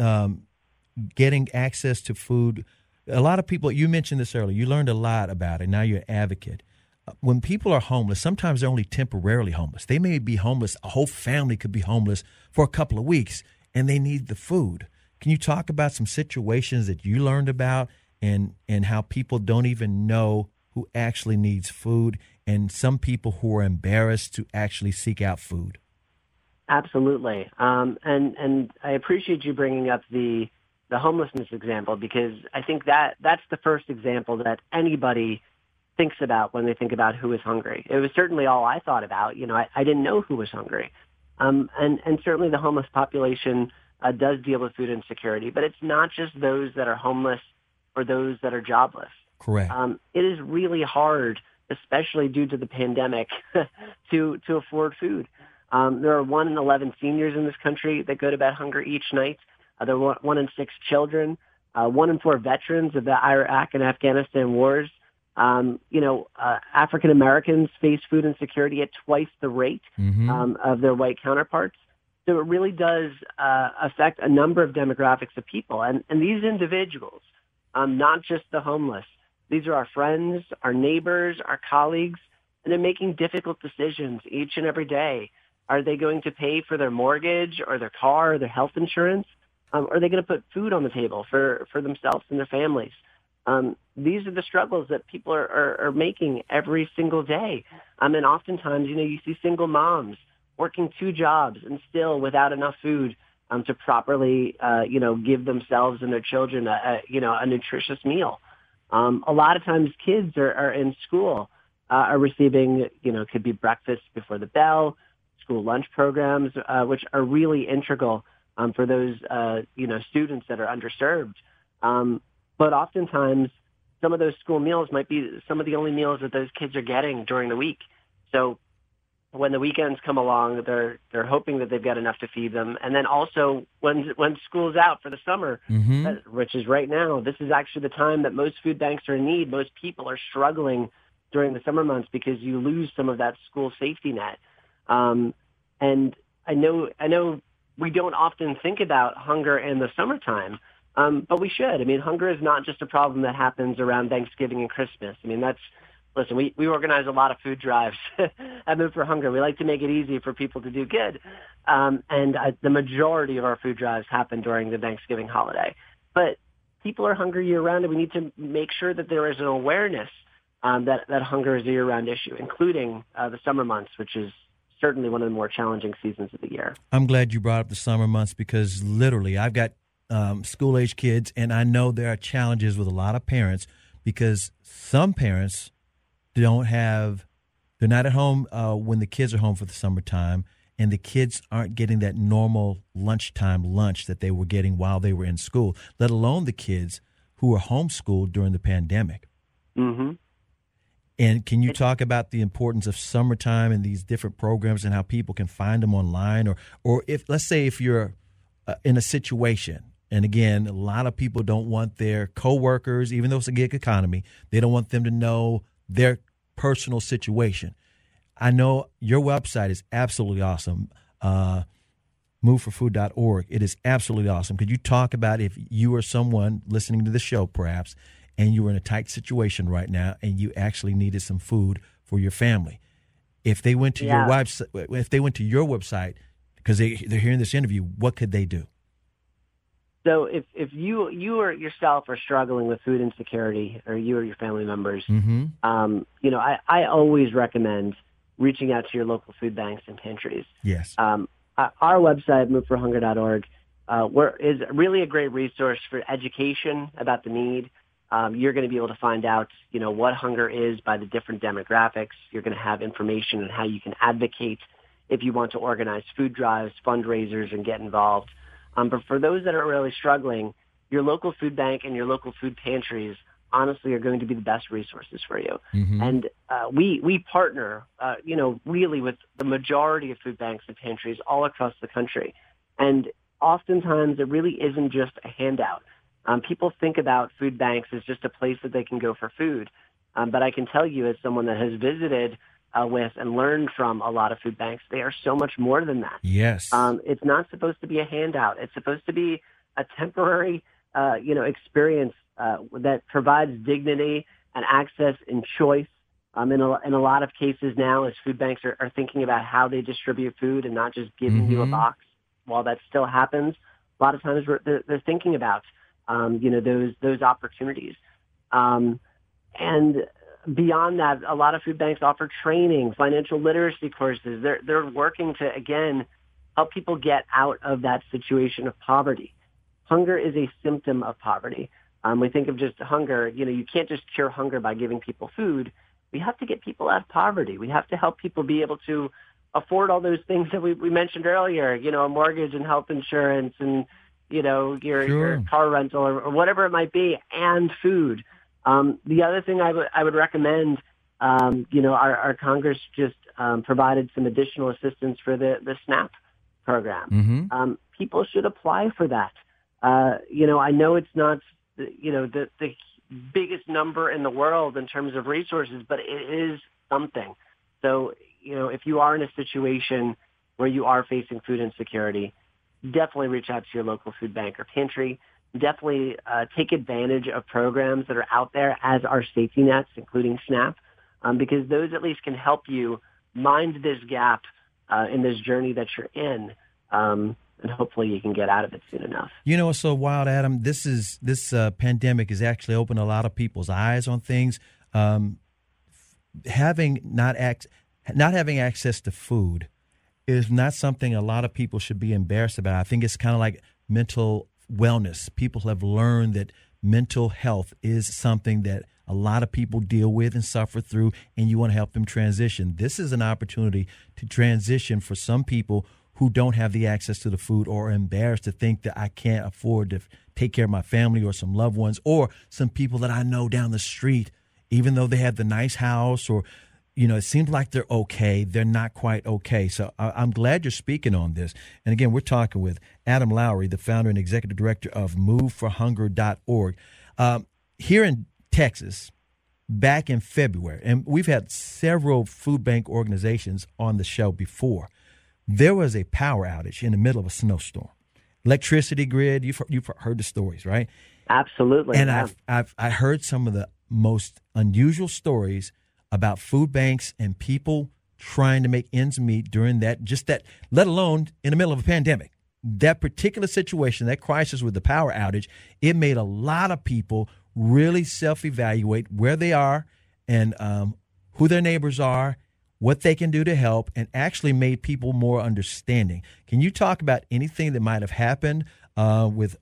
getting access to food? A lot of people, you mentioned this earlier, you learned a lot about it. Now you're an advocate. When people are homeless, sometimes they're only temporarily homeless. They may be homeless. A whole family could be homeless for a couple of weeks, and they need the food. Can you talk about some situations that you learned about and how people don't even know who actually needs food, and some people who are embarrassed to actually seek out food? Absolutely. And I appreciate you bringing up the homelessness example, because I think that's the first example that anybody thinks about when they think about who is hungry. It was certainly all I thought about. I didn't know who was hungry. And certainly the homeless population does deal with food insecurity, but it's not just those that are homeless or those that are jobless. Correct. It is really hard, especially due to the pandemic, to afford food. There are 1 in 11 seniors in this country that go to bed hungry each night. There are 1 in 6 children, 1 in 4 veterans of the Iraq and Afghanistan wars. African Americans face food insecurity at twice the rate of their white counterparts. So it really does affect a number of demographics of people. And these individuals, not just the homeless, these are our friends, our neighbors, our colleagues, and they're making difficult decisions each and every day. Are they going to pay for their mortgage or their car or their health insurance? Are they going to put food on the table for themselves and their families? These are the struggles that people are making every single day. And oftentimes, you see single moms working 2 jobs and still without enough food to properly, give themselves and their children a nutritious meal. A lot of times kids are in school, are receiving, could be breakfast before the bell, school lunch programs, which are really integral for those, students that are underserved. But oftentimes, some of those school meals might be some of the only meals that those kids are getting during the week. So when the weekends come along, they're hoping that they've got enough to feed them. And then also when school's out for the summer, which is right now, this is actually the time that most food banks are in need. Most people are struggling during the summer months because you lose some of that school safety net. And I know we don't often think about hunger in the summertime, but we should. Hunger is not just a problem that happens around Thanksgiving and Christmas. Listen, we organize a lot of food drives at Move for Hunger. We like to make it easy for people to do good. And the majority of our food drives happen during the Thanksgiving holiday. But people are hungry year-round, and we need to make sure that there is an awareness that hunger is a year-round issue, including the summer months, which is certainly one of the more challenging seasons of the year. I'm glad you brought up the summer months because literally I've got school-age kids, and I know there are challenges with a lot of parents because some parents they're not at home when the kids are home for the summertime, and the kids aren't getting that normal lunchtime lunch that they were getting while they were in school, let alone the kids who were homeschooled during the pandemic. Mm-hmm. And can you talk about the importance of summertime and these different programs and how people can find them online? Or if, let's say, if you're in a situation, and again, a lot of people don't want their coworkers, even though it's a gig economy, they don't want them to know their personal situation. I know your website is absolutely awesome, moveforfood.org. It is absolutely awesome. Could you talk about if you are someone listening to the show, perhaps, and you were in a tight situation right now and you actually needed some food for your family? If they went to your website, because they're hearing this interview, what could they do? So if you or yourself are struggling with food insecurity, or you or your family members, Mm-hmm. I always recommend reaching out to your local food banks and pantries. Yes. Our website, moveforhunger.org, is really a great resource for education about the need. You're going to be able to find out, what hunger is by the different demographics. You're going to have information on how you can advocate if you want to organize food drives, fundraisers, and get involved. But for those that are really struggling, your local food bank and your local food pantries honestly are going to be the best resources for you. Mm-hmm. And we partner, really with the majority of food banks and pantries all across the country. And oftentimes it really isn't just a handout. People think about food banks as just a place that they can go for food. But I can tell you, as someone that has visited with and learned from a lot of food banks, they are so much more than that. Yes. It's not supposed to be a handout. It's supposed to be a temporary, experience that provides dignity and access and choice. In a lot of cases now, as food banks are thinking about how they distribute food and not just giving you a box, while that still happens, a lot of times they're thinking about those opportunities. And beyond that, a lot of food banks offer training, financial literacy courses. They're working to, again, help people get out of that situation of poverty. Hunger is a symptom of poverty. We think of just hunger. You can't just cure hunger by giving people food. We have to get people out of poverty. We have to help people be able to afford all those things that we mentioned earlier, a mortgage and health insurance and, your car rental or whatever it might be, and food. The other thing I would recommend, our Congress just provided some additional assistance for the SNAP program. Mm-hmm. People should apply for that. I know it's not, the biggest number in the world in terms of resources, but it is something. So, if you are in a situation where you are facing food insecurity, definitely reach out to your local food bank or pantry. Definitely take advantage of programs that are out there as our safety nets, including SNAP, because those at least can help you mind this gap in this journey that you're in, and hopefully you can get out of it soon enough. What's so wild, Adam? This pandemic has actually opened a lot of people's eyes on things. Not having access to food is not something a lot of people should be embarrassed about. I think it's kind of like mental wellness. People have learned that mental health is something that a lot of people deal with and suffer through, and you want to help them transition. This is an opportunity to transition for some people who don't have the access to the food or are embarrassed to think that I can't afford to take care of my family or some loved ones, or some people that I know down the street, even though they have the nice house or it seems like they're okay, they're not quite okay. So I'm glad you're speaking on this. And again, we're talking with Adam Lowry, the founder and executive director of moveforhunger.org. Here in Texas, back in February, and we've had several food bank organizations on the show before, there was a power outage in the middle of a snowstorm. Electricity grid, you've heard the stories, right? Absolutely. And yeah. I heard some of the most unusual stories about food banks and people trying to make ends meet during that, let alone in the middle of a pandemic. That particular situation, that crisis with the power outage, it made a lot of people really self-evaluate where they are and who their neighbors are, what they can do to help, and actually made people more understanding. Can you talk about anything that might have happened with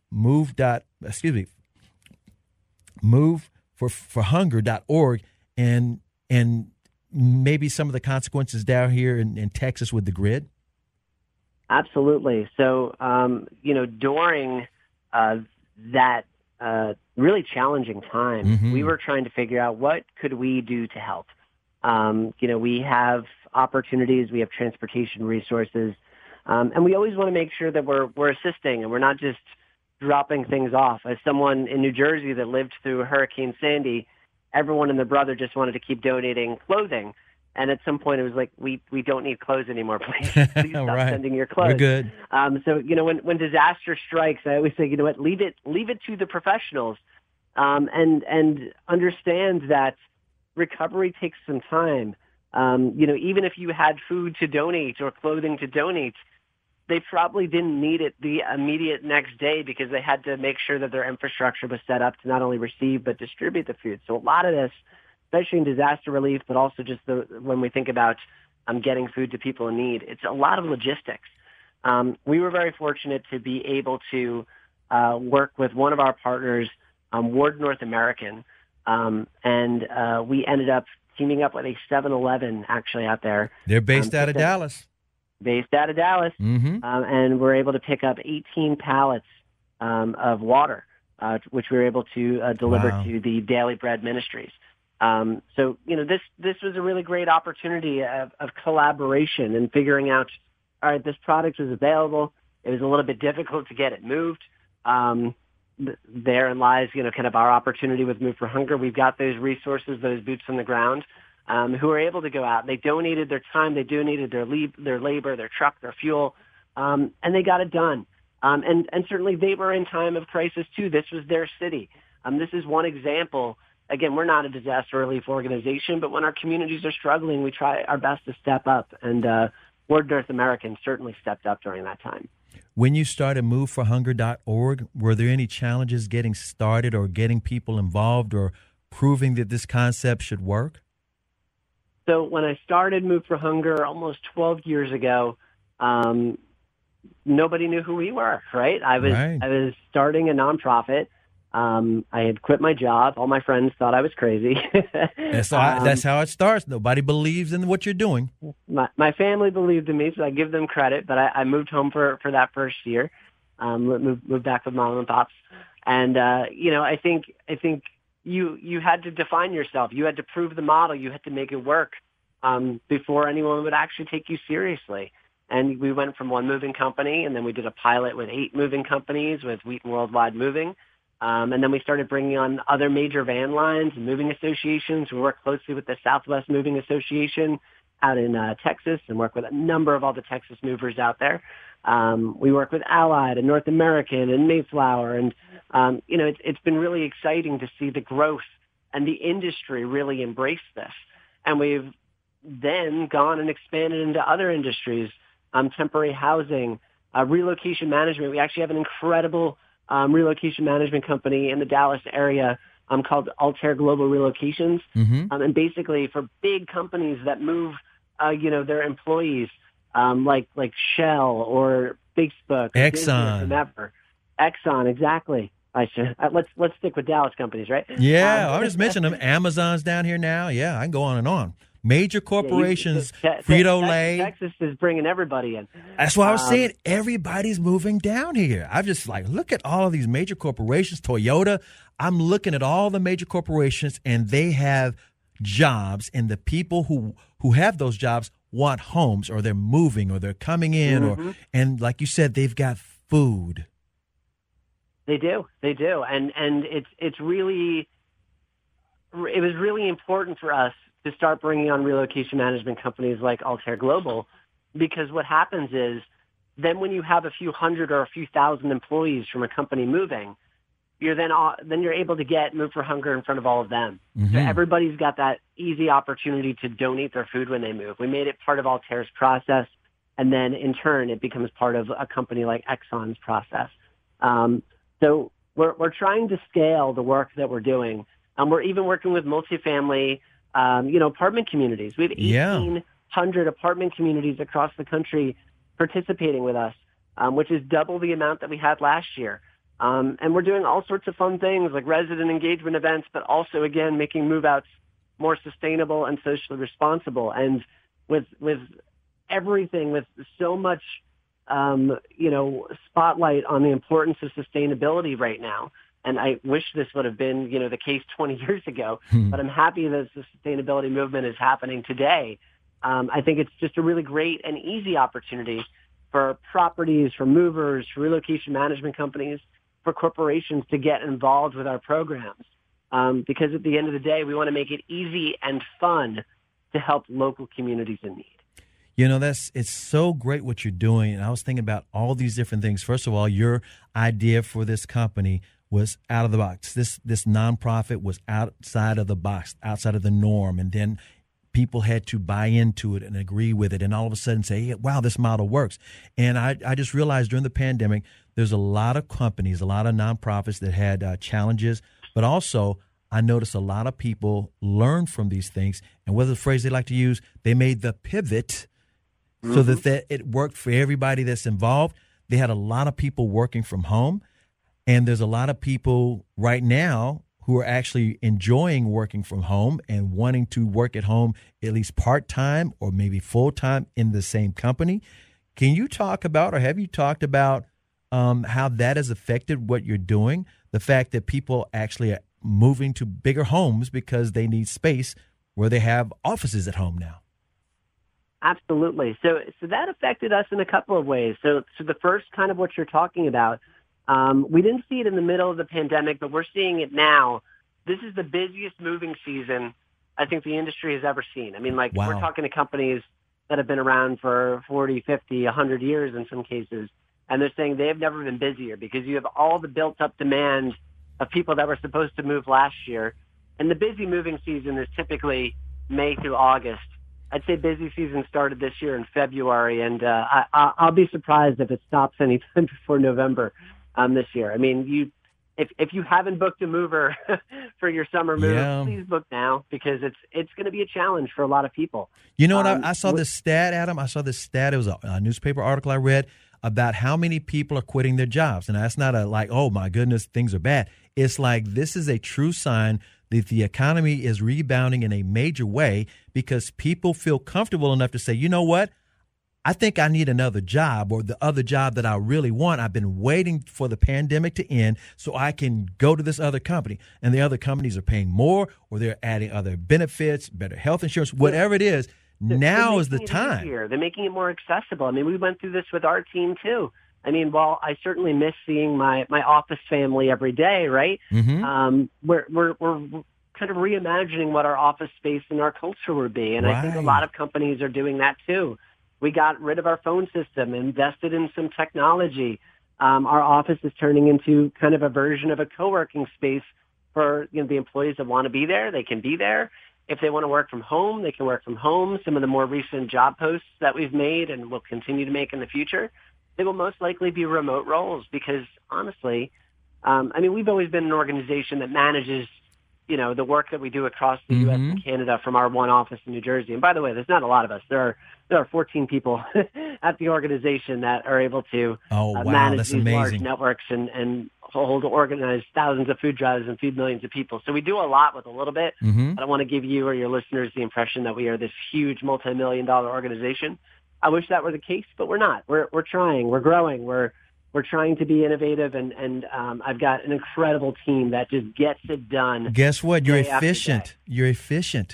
moveforhunger.org and maybe some of the consequences down here in Texas with the grid? Absolutely. So, during that really challenging time, we were trying to figure out what could we do to help. We have opportunities, we have transportation resources, and we always want to make sure that we're assisting and we're not just dropping things off. As someone in New Jersey that lived through Hurricane Sandy, everyone and their brother just wanted to keep donating clothing. And at some point, it was like, we don't need clothes anymore. Please stop sending your clothes. We're good. So, when disaster strikes, I always say, leave it to the professionals, and understand that recovery takes some time. Even if you had food to donate or clothing to donate, they probably didn't need it the immediate next day because they had to make sure that their infrastructure was set up to not only receive but distribute the food. So a lot of this, especially in disaster relief, but also just when we think about getting food to people in need, it's a lot of logistics. We were very fortunate to be able to work with one of our partners, Ward North American, and we ended up teaming up with a 7-Eleven actually out there. They're based out of Dallas. Based out of Dallas, and we're able to pick up 18 pallets of water, which we were able to deliver to the Daily Bread Ministries. So, this was a really great opportunity of collaboration and figuring out, all right, this product was available. It was a little bit difficult to get it moved. Therein lies, kind of our opportunity with Move for Hunger. We've got those resources, those boots on the ground, who are able to go out. They donated their time, they donated their labor, their truck, their fuel, and they got it done. And certainly they were in time of crisis too. This was their city. This is one example. Again, we're not a disaster relief organization, but when our communities are struggling, we try our best to step up. And Ward North American certainly stepped up during that time. When you started moveforhunger.org, were there any challenges getting started or getting people involved or proving that this concept should work? So when I started Move for Hunger almost 12 years ago, nobody knew who we were, right? I was starting a nonprofit. I had quit my job. All my friends thought I was crazy. That's how it starts. Nobody believes in what you're doing. My family believed in me, so I give them credit. But I moved home for that first year. Moved back with mom and pops, and I think you had to define yourself. You had to prove the model. You had to make it work before anyone would actually take you seriously. And we went from one moving company, and then we did a pilot with 8 moving companies with Wheaton Worldwide Moving. And then we started bringing on other major van lines and moving associations. We work closely with the Southwest Moving Association out in Texas and work with a number of all the Texas movers out there. We work with Allied and North American and Mayflower. And, it's been really exciting to see the growth and the industry really embrace this. And we've then gone and expanded into other industries, temporary housing, relocation management. We actually have an incredible relocation management company in the Dallas area called Altair Global Relocations. And basically for big companies that move, their employees, like Shell or Facebook, Exxon, whomever. Exxon, exactly. Let's stick with Dallas companies, right? Yeah, I just mentioned them. Amazon's down here now. Yeah, I can go on and on. Major corporations, Frito-Lay. Texas is bringing everybody in. That's why I was saying everybody's moving down here. I'm just like, look at all of these major corporations, Toyota. I'm looking at all the major corporations, and they have jobs, and the people who have those jobs want homes, or they're moving, or they're coming in, and like you said, they've got food. They do, and it was really important for us to start bringing on relocation management companies like Altair Global, because what happens is then when you have a few hundred or a few thousand employees from a company moving, then you're able to get Move for Hunger in front of all of them. So everybody's got that easy opportunity to donate their food when they move. We made it part of Altair's process, and then in turn it becomes part of a company like Exxon's process. So we're trying to scale the work that we're doing. We're even working with multifamily apartment communities. We have 1,800 apartment communities across the country participating with us, which is double the amount that we had last year. And we're doing all sorts of fun things like resident engagement events, but also, again, making move-outs more sustainable and socially responsible. And with everything, with so much, spotlight on the importance of sustainability right now. And I wish this would have been, the case 20 years ago, but I'm happy that the sustainability movement is happening today. I think it's just a really great and easy opportunity for properties, for movers, for relocation management companies, for corporations to get involved with our programs. Because at the end of the day, we want to make it easy and fun to help local communities in need. It's so great what you're doing. And I was thinking about all these different things. First of all, your idea for this company was out of the box. This nonprofit was outside of the box, outside of the norm. And then people had to buy into it and agree with it and all of a sudden say, hey, wow, this model works. And I just realized during the pandemic, there's a lot of companies, a lot of nonprofits that had challenges, but also I noticed a lot of people learn from these things. And what's the phrase they like to use? They made the pivot so that it worked for everybody that's involved. They had a lot of people working from home. And there's a lot of people right now who are actually enjoying working from home and wanting to work at home at least part-time or maybe full-time in the same company. Can you talk about, or have you talked about how that has affected what you're doing? The fact that people actually are moving to bigger homes because they need space where they have offices at home now. Absolutely. So that affected us in a couple of ways. So the first kind of what you're talking about, we didn't see it in the middle of the pandemic, but we're seeing it now. This is the busiest moving season I think the industry has ever seen. I mean, we're talking to companies that have been around for 40, 50, 100 years in some cases, and they're saying they have never been busier because you have all the built-up demand of people that were supposed to move last year. And the busy moving season is typically May through August. I'd say busy season started this year in February, and I'll be surprised if it stops anytime before November this year. I mean, if you haven't booked a mover for your summer move, please book now because it's going to be a challenge for a lot of people. You know what? I saw this stat, Adam. I saw this stat. It was a newspaper article I read about how many people are quitting their jobs. And that's not oh, my goodness, things are bad. It's like this is a true sign that the economy is rebounding in a major way because people feel comfortable enough to say, you know what? I think I need another job or the other job that I really want. I've been waiting for the pandemic to end so I can go to this other company. And the other companies are paying more or they're adding other benefits, better health insurance, whatever it is. Now is the time. They're making it more accessible. I mean, we went through this with our team, too. I mean, while I certainly miss seeing my office family every day, right? Mm-hmm. We're kind of reimagining what our office space and our culture would be. And I think a lot of companies are doing that, too. We got rid of our phone system, invested in some technology. Our office is turning into kind of a version of a co-working space for the employees that want to be there. They can be there. If they want to work from home, they can work from home. Some of the more recent job posts that we've made and will continue to make in the future, they will most likely be remote roles because, honestly, we've always been an organization that manages, the work that we do across the U.S. and Canada from our one office in New Jersey. And by the way, there's not a lot of us. There are 14 people at the organization that are able to manage these large networks and organize thousands of food drives and feed millions of people. So we do a lot with a little bit. I don't want to give you or your listeners the impression that we are this huge multi-million-dollar organization. I wish that were the case, but we're not. We're trying. We're growing. We're trying to be innovative, and I've got an incredible team that just gets it done. Guess what? You're efficient. You're efficient.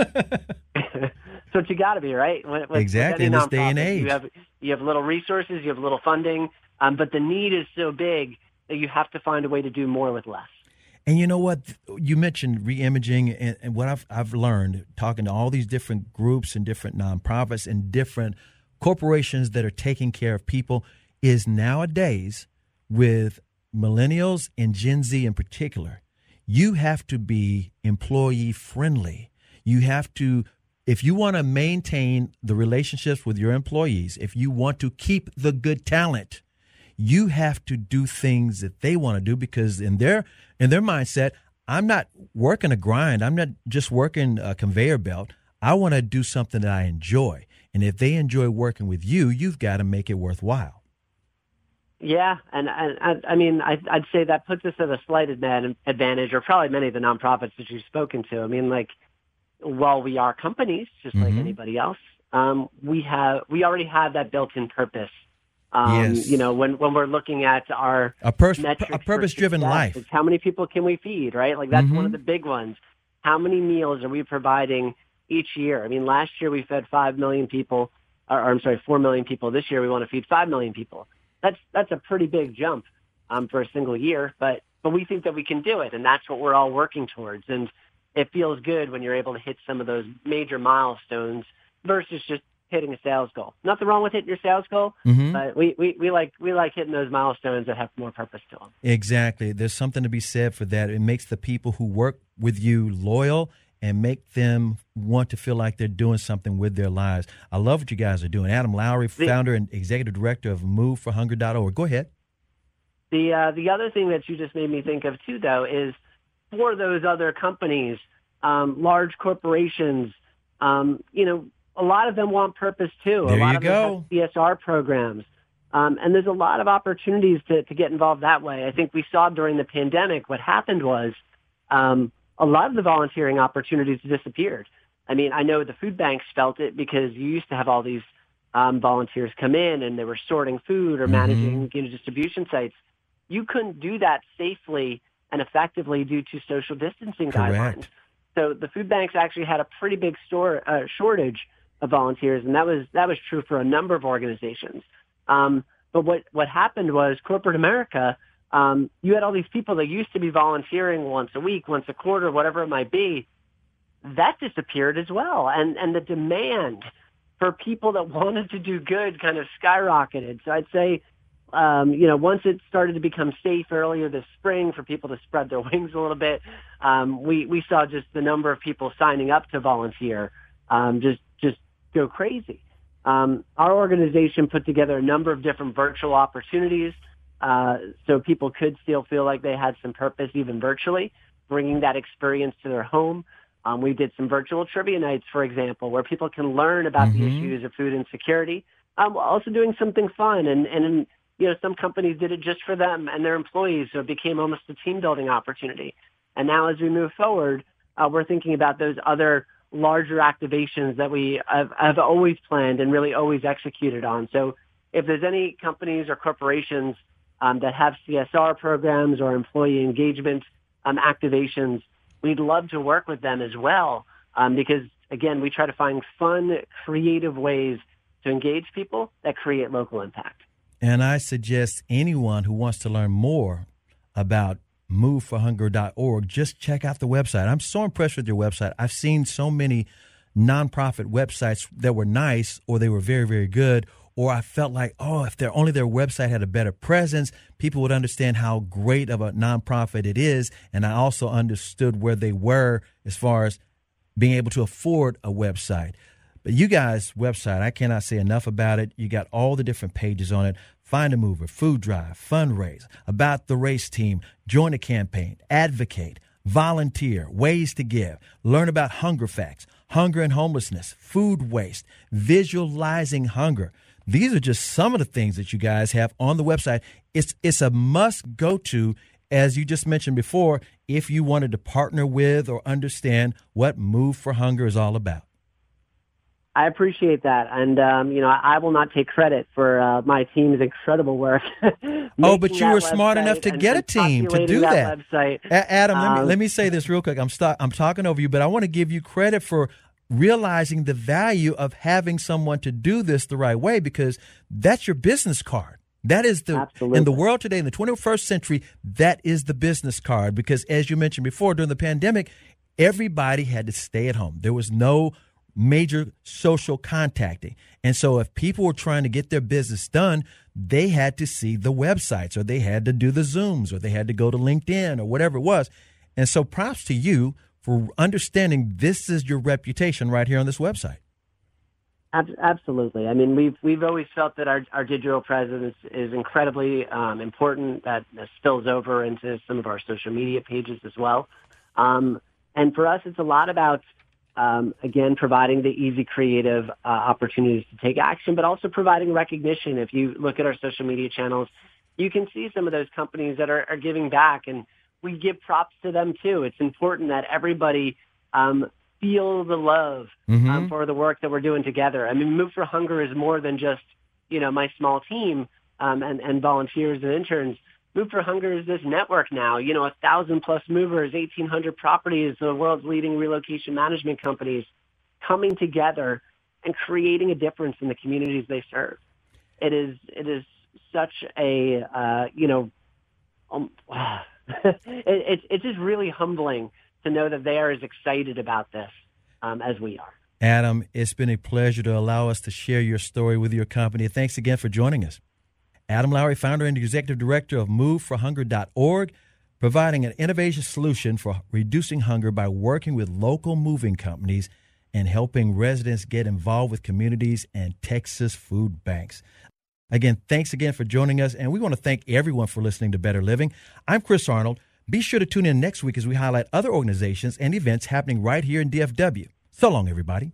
So what you got to be, right? Exactly, in this day and age. You have little resources, you have little funding, but the need is so big that you have to find a way to do more with less. And you know what? You mentioned re-imaging, and what I've learned talking to all these different groups and different nonprofits and different corporations that are taking care of people is nowadays with millennials and Gen Z in particular, you have to be employee friendly. You have to, if you want to maintain the relationships with your employees, if you want to keep the good talent, you have to do things that they want to do because in their mindset, I'm not working a grind. I'm not just working a conveyor belt. I want to do something that I enjoy. And if they enjoy working with you, you've got to make it worthwhile. Yeah, and I mean, I'd say that puts us at a slight advantage, or probably many of the nonprofits that you've spoken to. I mean, like, while we are companies, just like anybody else, we already have that built-in purpose. Yes. You know, when we're looking at our a purpose-driven life, it's how many people can we feed, right? Like, that's one of the big ones. How many meals are we providing each year? I mean, last year we fed 5 million people, or I'm sorry, 4 million people. This year we want to feed 5 million people. That's a pretty big jump for a single year, but we think that we can do it, and that's what we're all working towards. And it feels good when you're able to hit some of those major milestones versus just hitting a sales goal. Nothing wrong with hitting your sales goal, but we like hitting those milestones that have more purpose to them. Exactly. There's something to be said for that. It makes the people who work with you loyal and make them want to feel like they're doing something with their lives. I love what you guys are doing. Adam Lowry, founder and executive director of MoveForHunger.org. Go ahead. The other thing that you just made me think of, too, though, is for those other companies, large corporations, you know, a lot of them want purpose, too. There a lot you of go. them have CSR programs. And there's a lot of opportunities to get involved that way. I think we saw during the pandemic what happened was a lot of the volunteering opportunities disappeared. I mean, I know the food banks felt it because you used to have all these volunteers come in and they were sorting food or managing distribution sites. You couldn't do that safely and effectively due to social distancing guidelines. So the food banks actually had a pretty big shortage of volunteers, and that was true for a number of organizations. But what happened was corporate America, you had all these people that used to be volunteering once a week, once a quarter, whatever it might be. That disappeared as well. And the demand for people that wanted to do good kind of skyrocketed. So I'd say, once it started to become safe earlier this spring for people to spread their wings a little bit, we saw just the number of people signing up to volunteer just go crazy. Our organization put together a number of different virtual opportunities so people could still feel like they had some purpose even virtually, bringing that experience to their home. We did some virtual trivia nights, for example, where people can learn about the issues of food insecurity, also doing something fun. And some companies did it just for them and their employees, so it became almost a team-building opportunity. And now as we move forward, we're thinking about those other larger activations that we have always planned and really always executed on. So if there's any companies or corporations that have CSR programs or employee engagement activations, we'd love to work with them as well because, again, we try to find fun, creative ways to engage people that create local impact. And I suggest anyone who wants to learn more about MoveForHunger.org, just check out the website. I'm so impressed with your website. I've seen so many nonprofit websites that were nice or they were very, very good, or I felt like, if their website had a better presence, people would understand how great of a nonprofit it is. And I also understood where they were as far as being able to afford a website. But you guys' website, I cannot say enough about it. You got all the different pages on it. Find a Mover, food drive, fundraise, about the race team, join a campaign, advocate, volunteer, ways to give, learn about hunger facts, hunger and homelessness, food waste, visualizing hunger. These are just some of the things that you guys have on the website. It's a must go to, as you just mentioned before, if you wanted to partner with or understand what Move for Hunger is all about. I appreciate that. And, I will not take credit for my team's incredible work. But you were smart enough to get a team to do that. Adam, let me say this real quick. I'm talking over you, but I want to give you credit for realizing the value of having someone to do this the right way, because that's your business card. That is in the world today, in the 21st century, that is the business card. Because as you mentioned before, during the pandemic, everybody had to stay at home. There was no major social contacting. And so if people were trying to get their business done, they had to see the websites, or they had to do the Zooms, or they had to go to LinkedIn or whatever it was. And so props to you for understanding this is your reputation right here on this website. Absolutely. I mean, we've always felt that our digital presence is incredibly important. That spills over into some of our social media pages as well. And for us, it's a lot about, again, providing the easy, creative opportunities to take action, but also providing recognition. If you look at our social media channels, you can see some of those companies that are giving back, and we give props to them too. It's important that everybody feel the love for the work that we're doing together. I mean, Move for Hunger is more than just, my small team and volunteers and interns. Move for Hunger is this network now, 1,000+ movers, 1,800 properties, the world's leading relocation management companies coming together and creating a difference in the communities they serve. It is such a, it's just really humbling to know that they are as excited about this as we are. Adam, it's been a pleasure to allow us to share your story with your company. Thanks again for joining us. Adam Lowry, founder and executive director of MoveForHunger.org, providing an innovative solution for reducing hunger by working with local moving companies and helping residents get involved with communities and Texas food banks. Again, thanks again for joining us, and we want to thank everyone for listening to Better Living. I'm Chris Arnold. Be sure to tune in next week as we highlight other organizations and events happening right here in DFW. So long, everybody.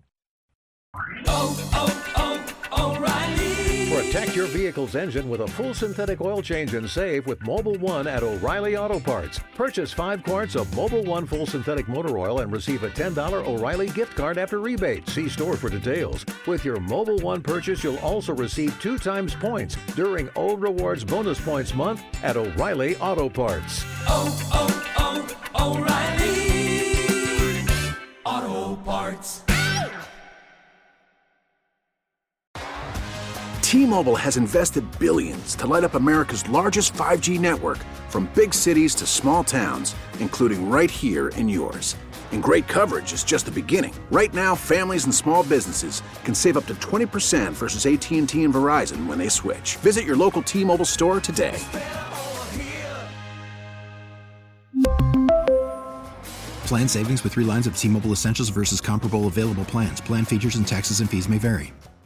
Protect your vehicle's engine with a full synthetic oil change and save with Mobil 1 at O'Reilly Auto Parts. Purchase 5 quarts of Mobil 1 full synthetic motor oil and receive a $10 O'Reilly gift card after rebate. See store for details. With your Mobil 1 purchase, you'll also receive 2 times points during Old Rewards Bonus Points Month at O'Reilly Auto Parts. O'Reilly Auto Parts. T-Mobile has invested billions to light up America's largest 5G network, from big cities to small towns, including right here in yours. And great coverage is just the beginning. Right now, families and small businesses can save up to 20% versus AT&T and Verizon when they switch. Visit your local T-Mobile store today. Plan savings with 3 lines of T-Mobile Essentials versus comparable available plans. Plan features and taxes and fees may vary.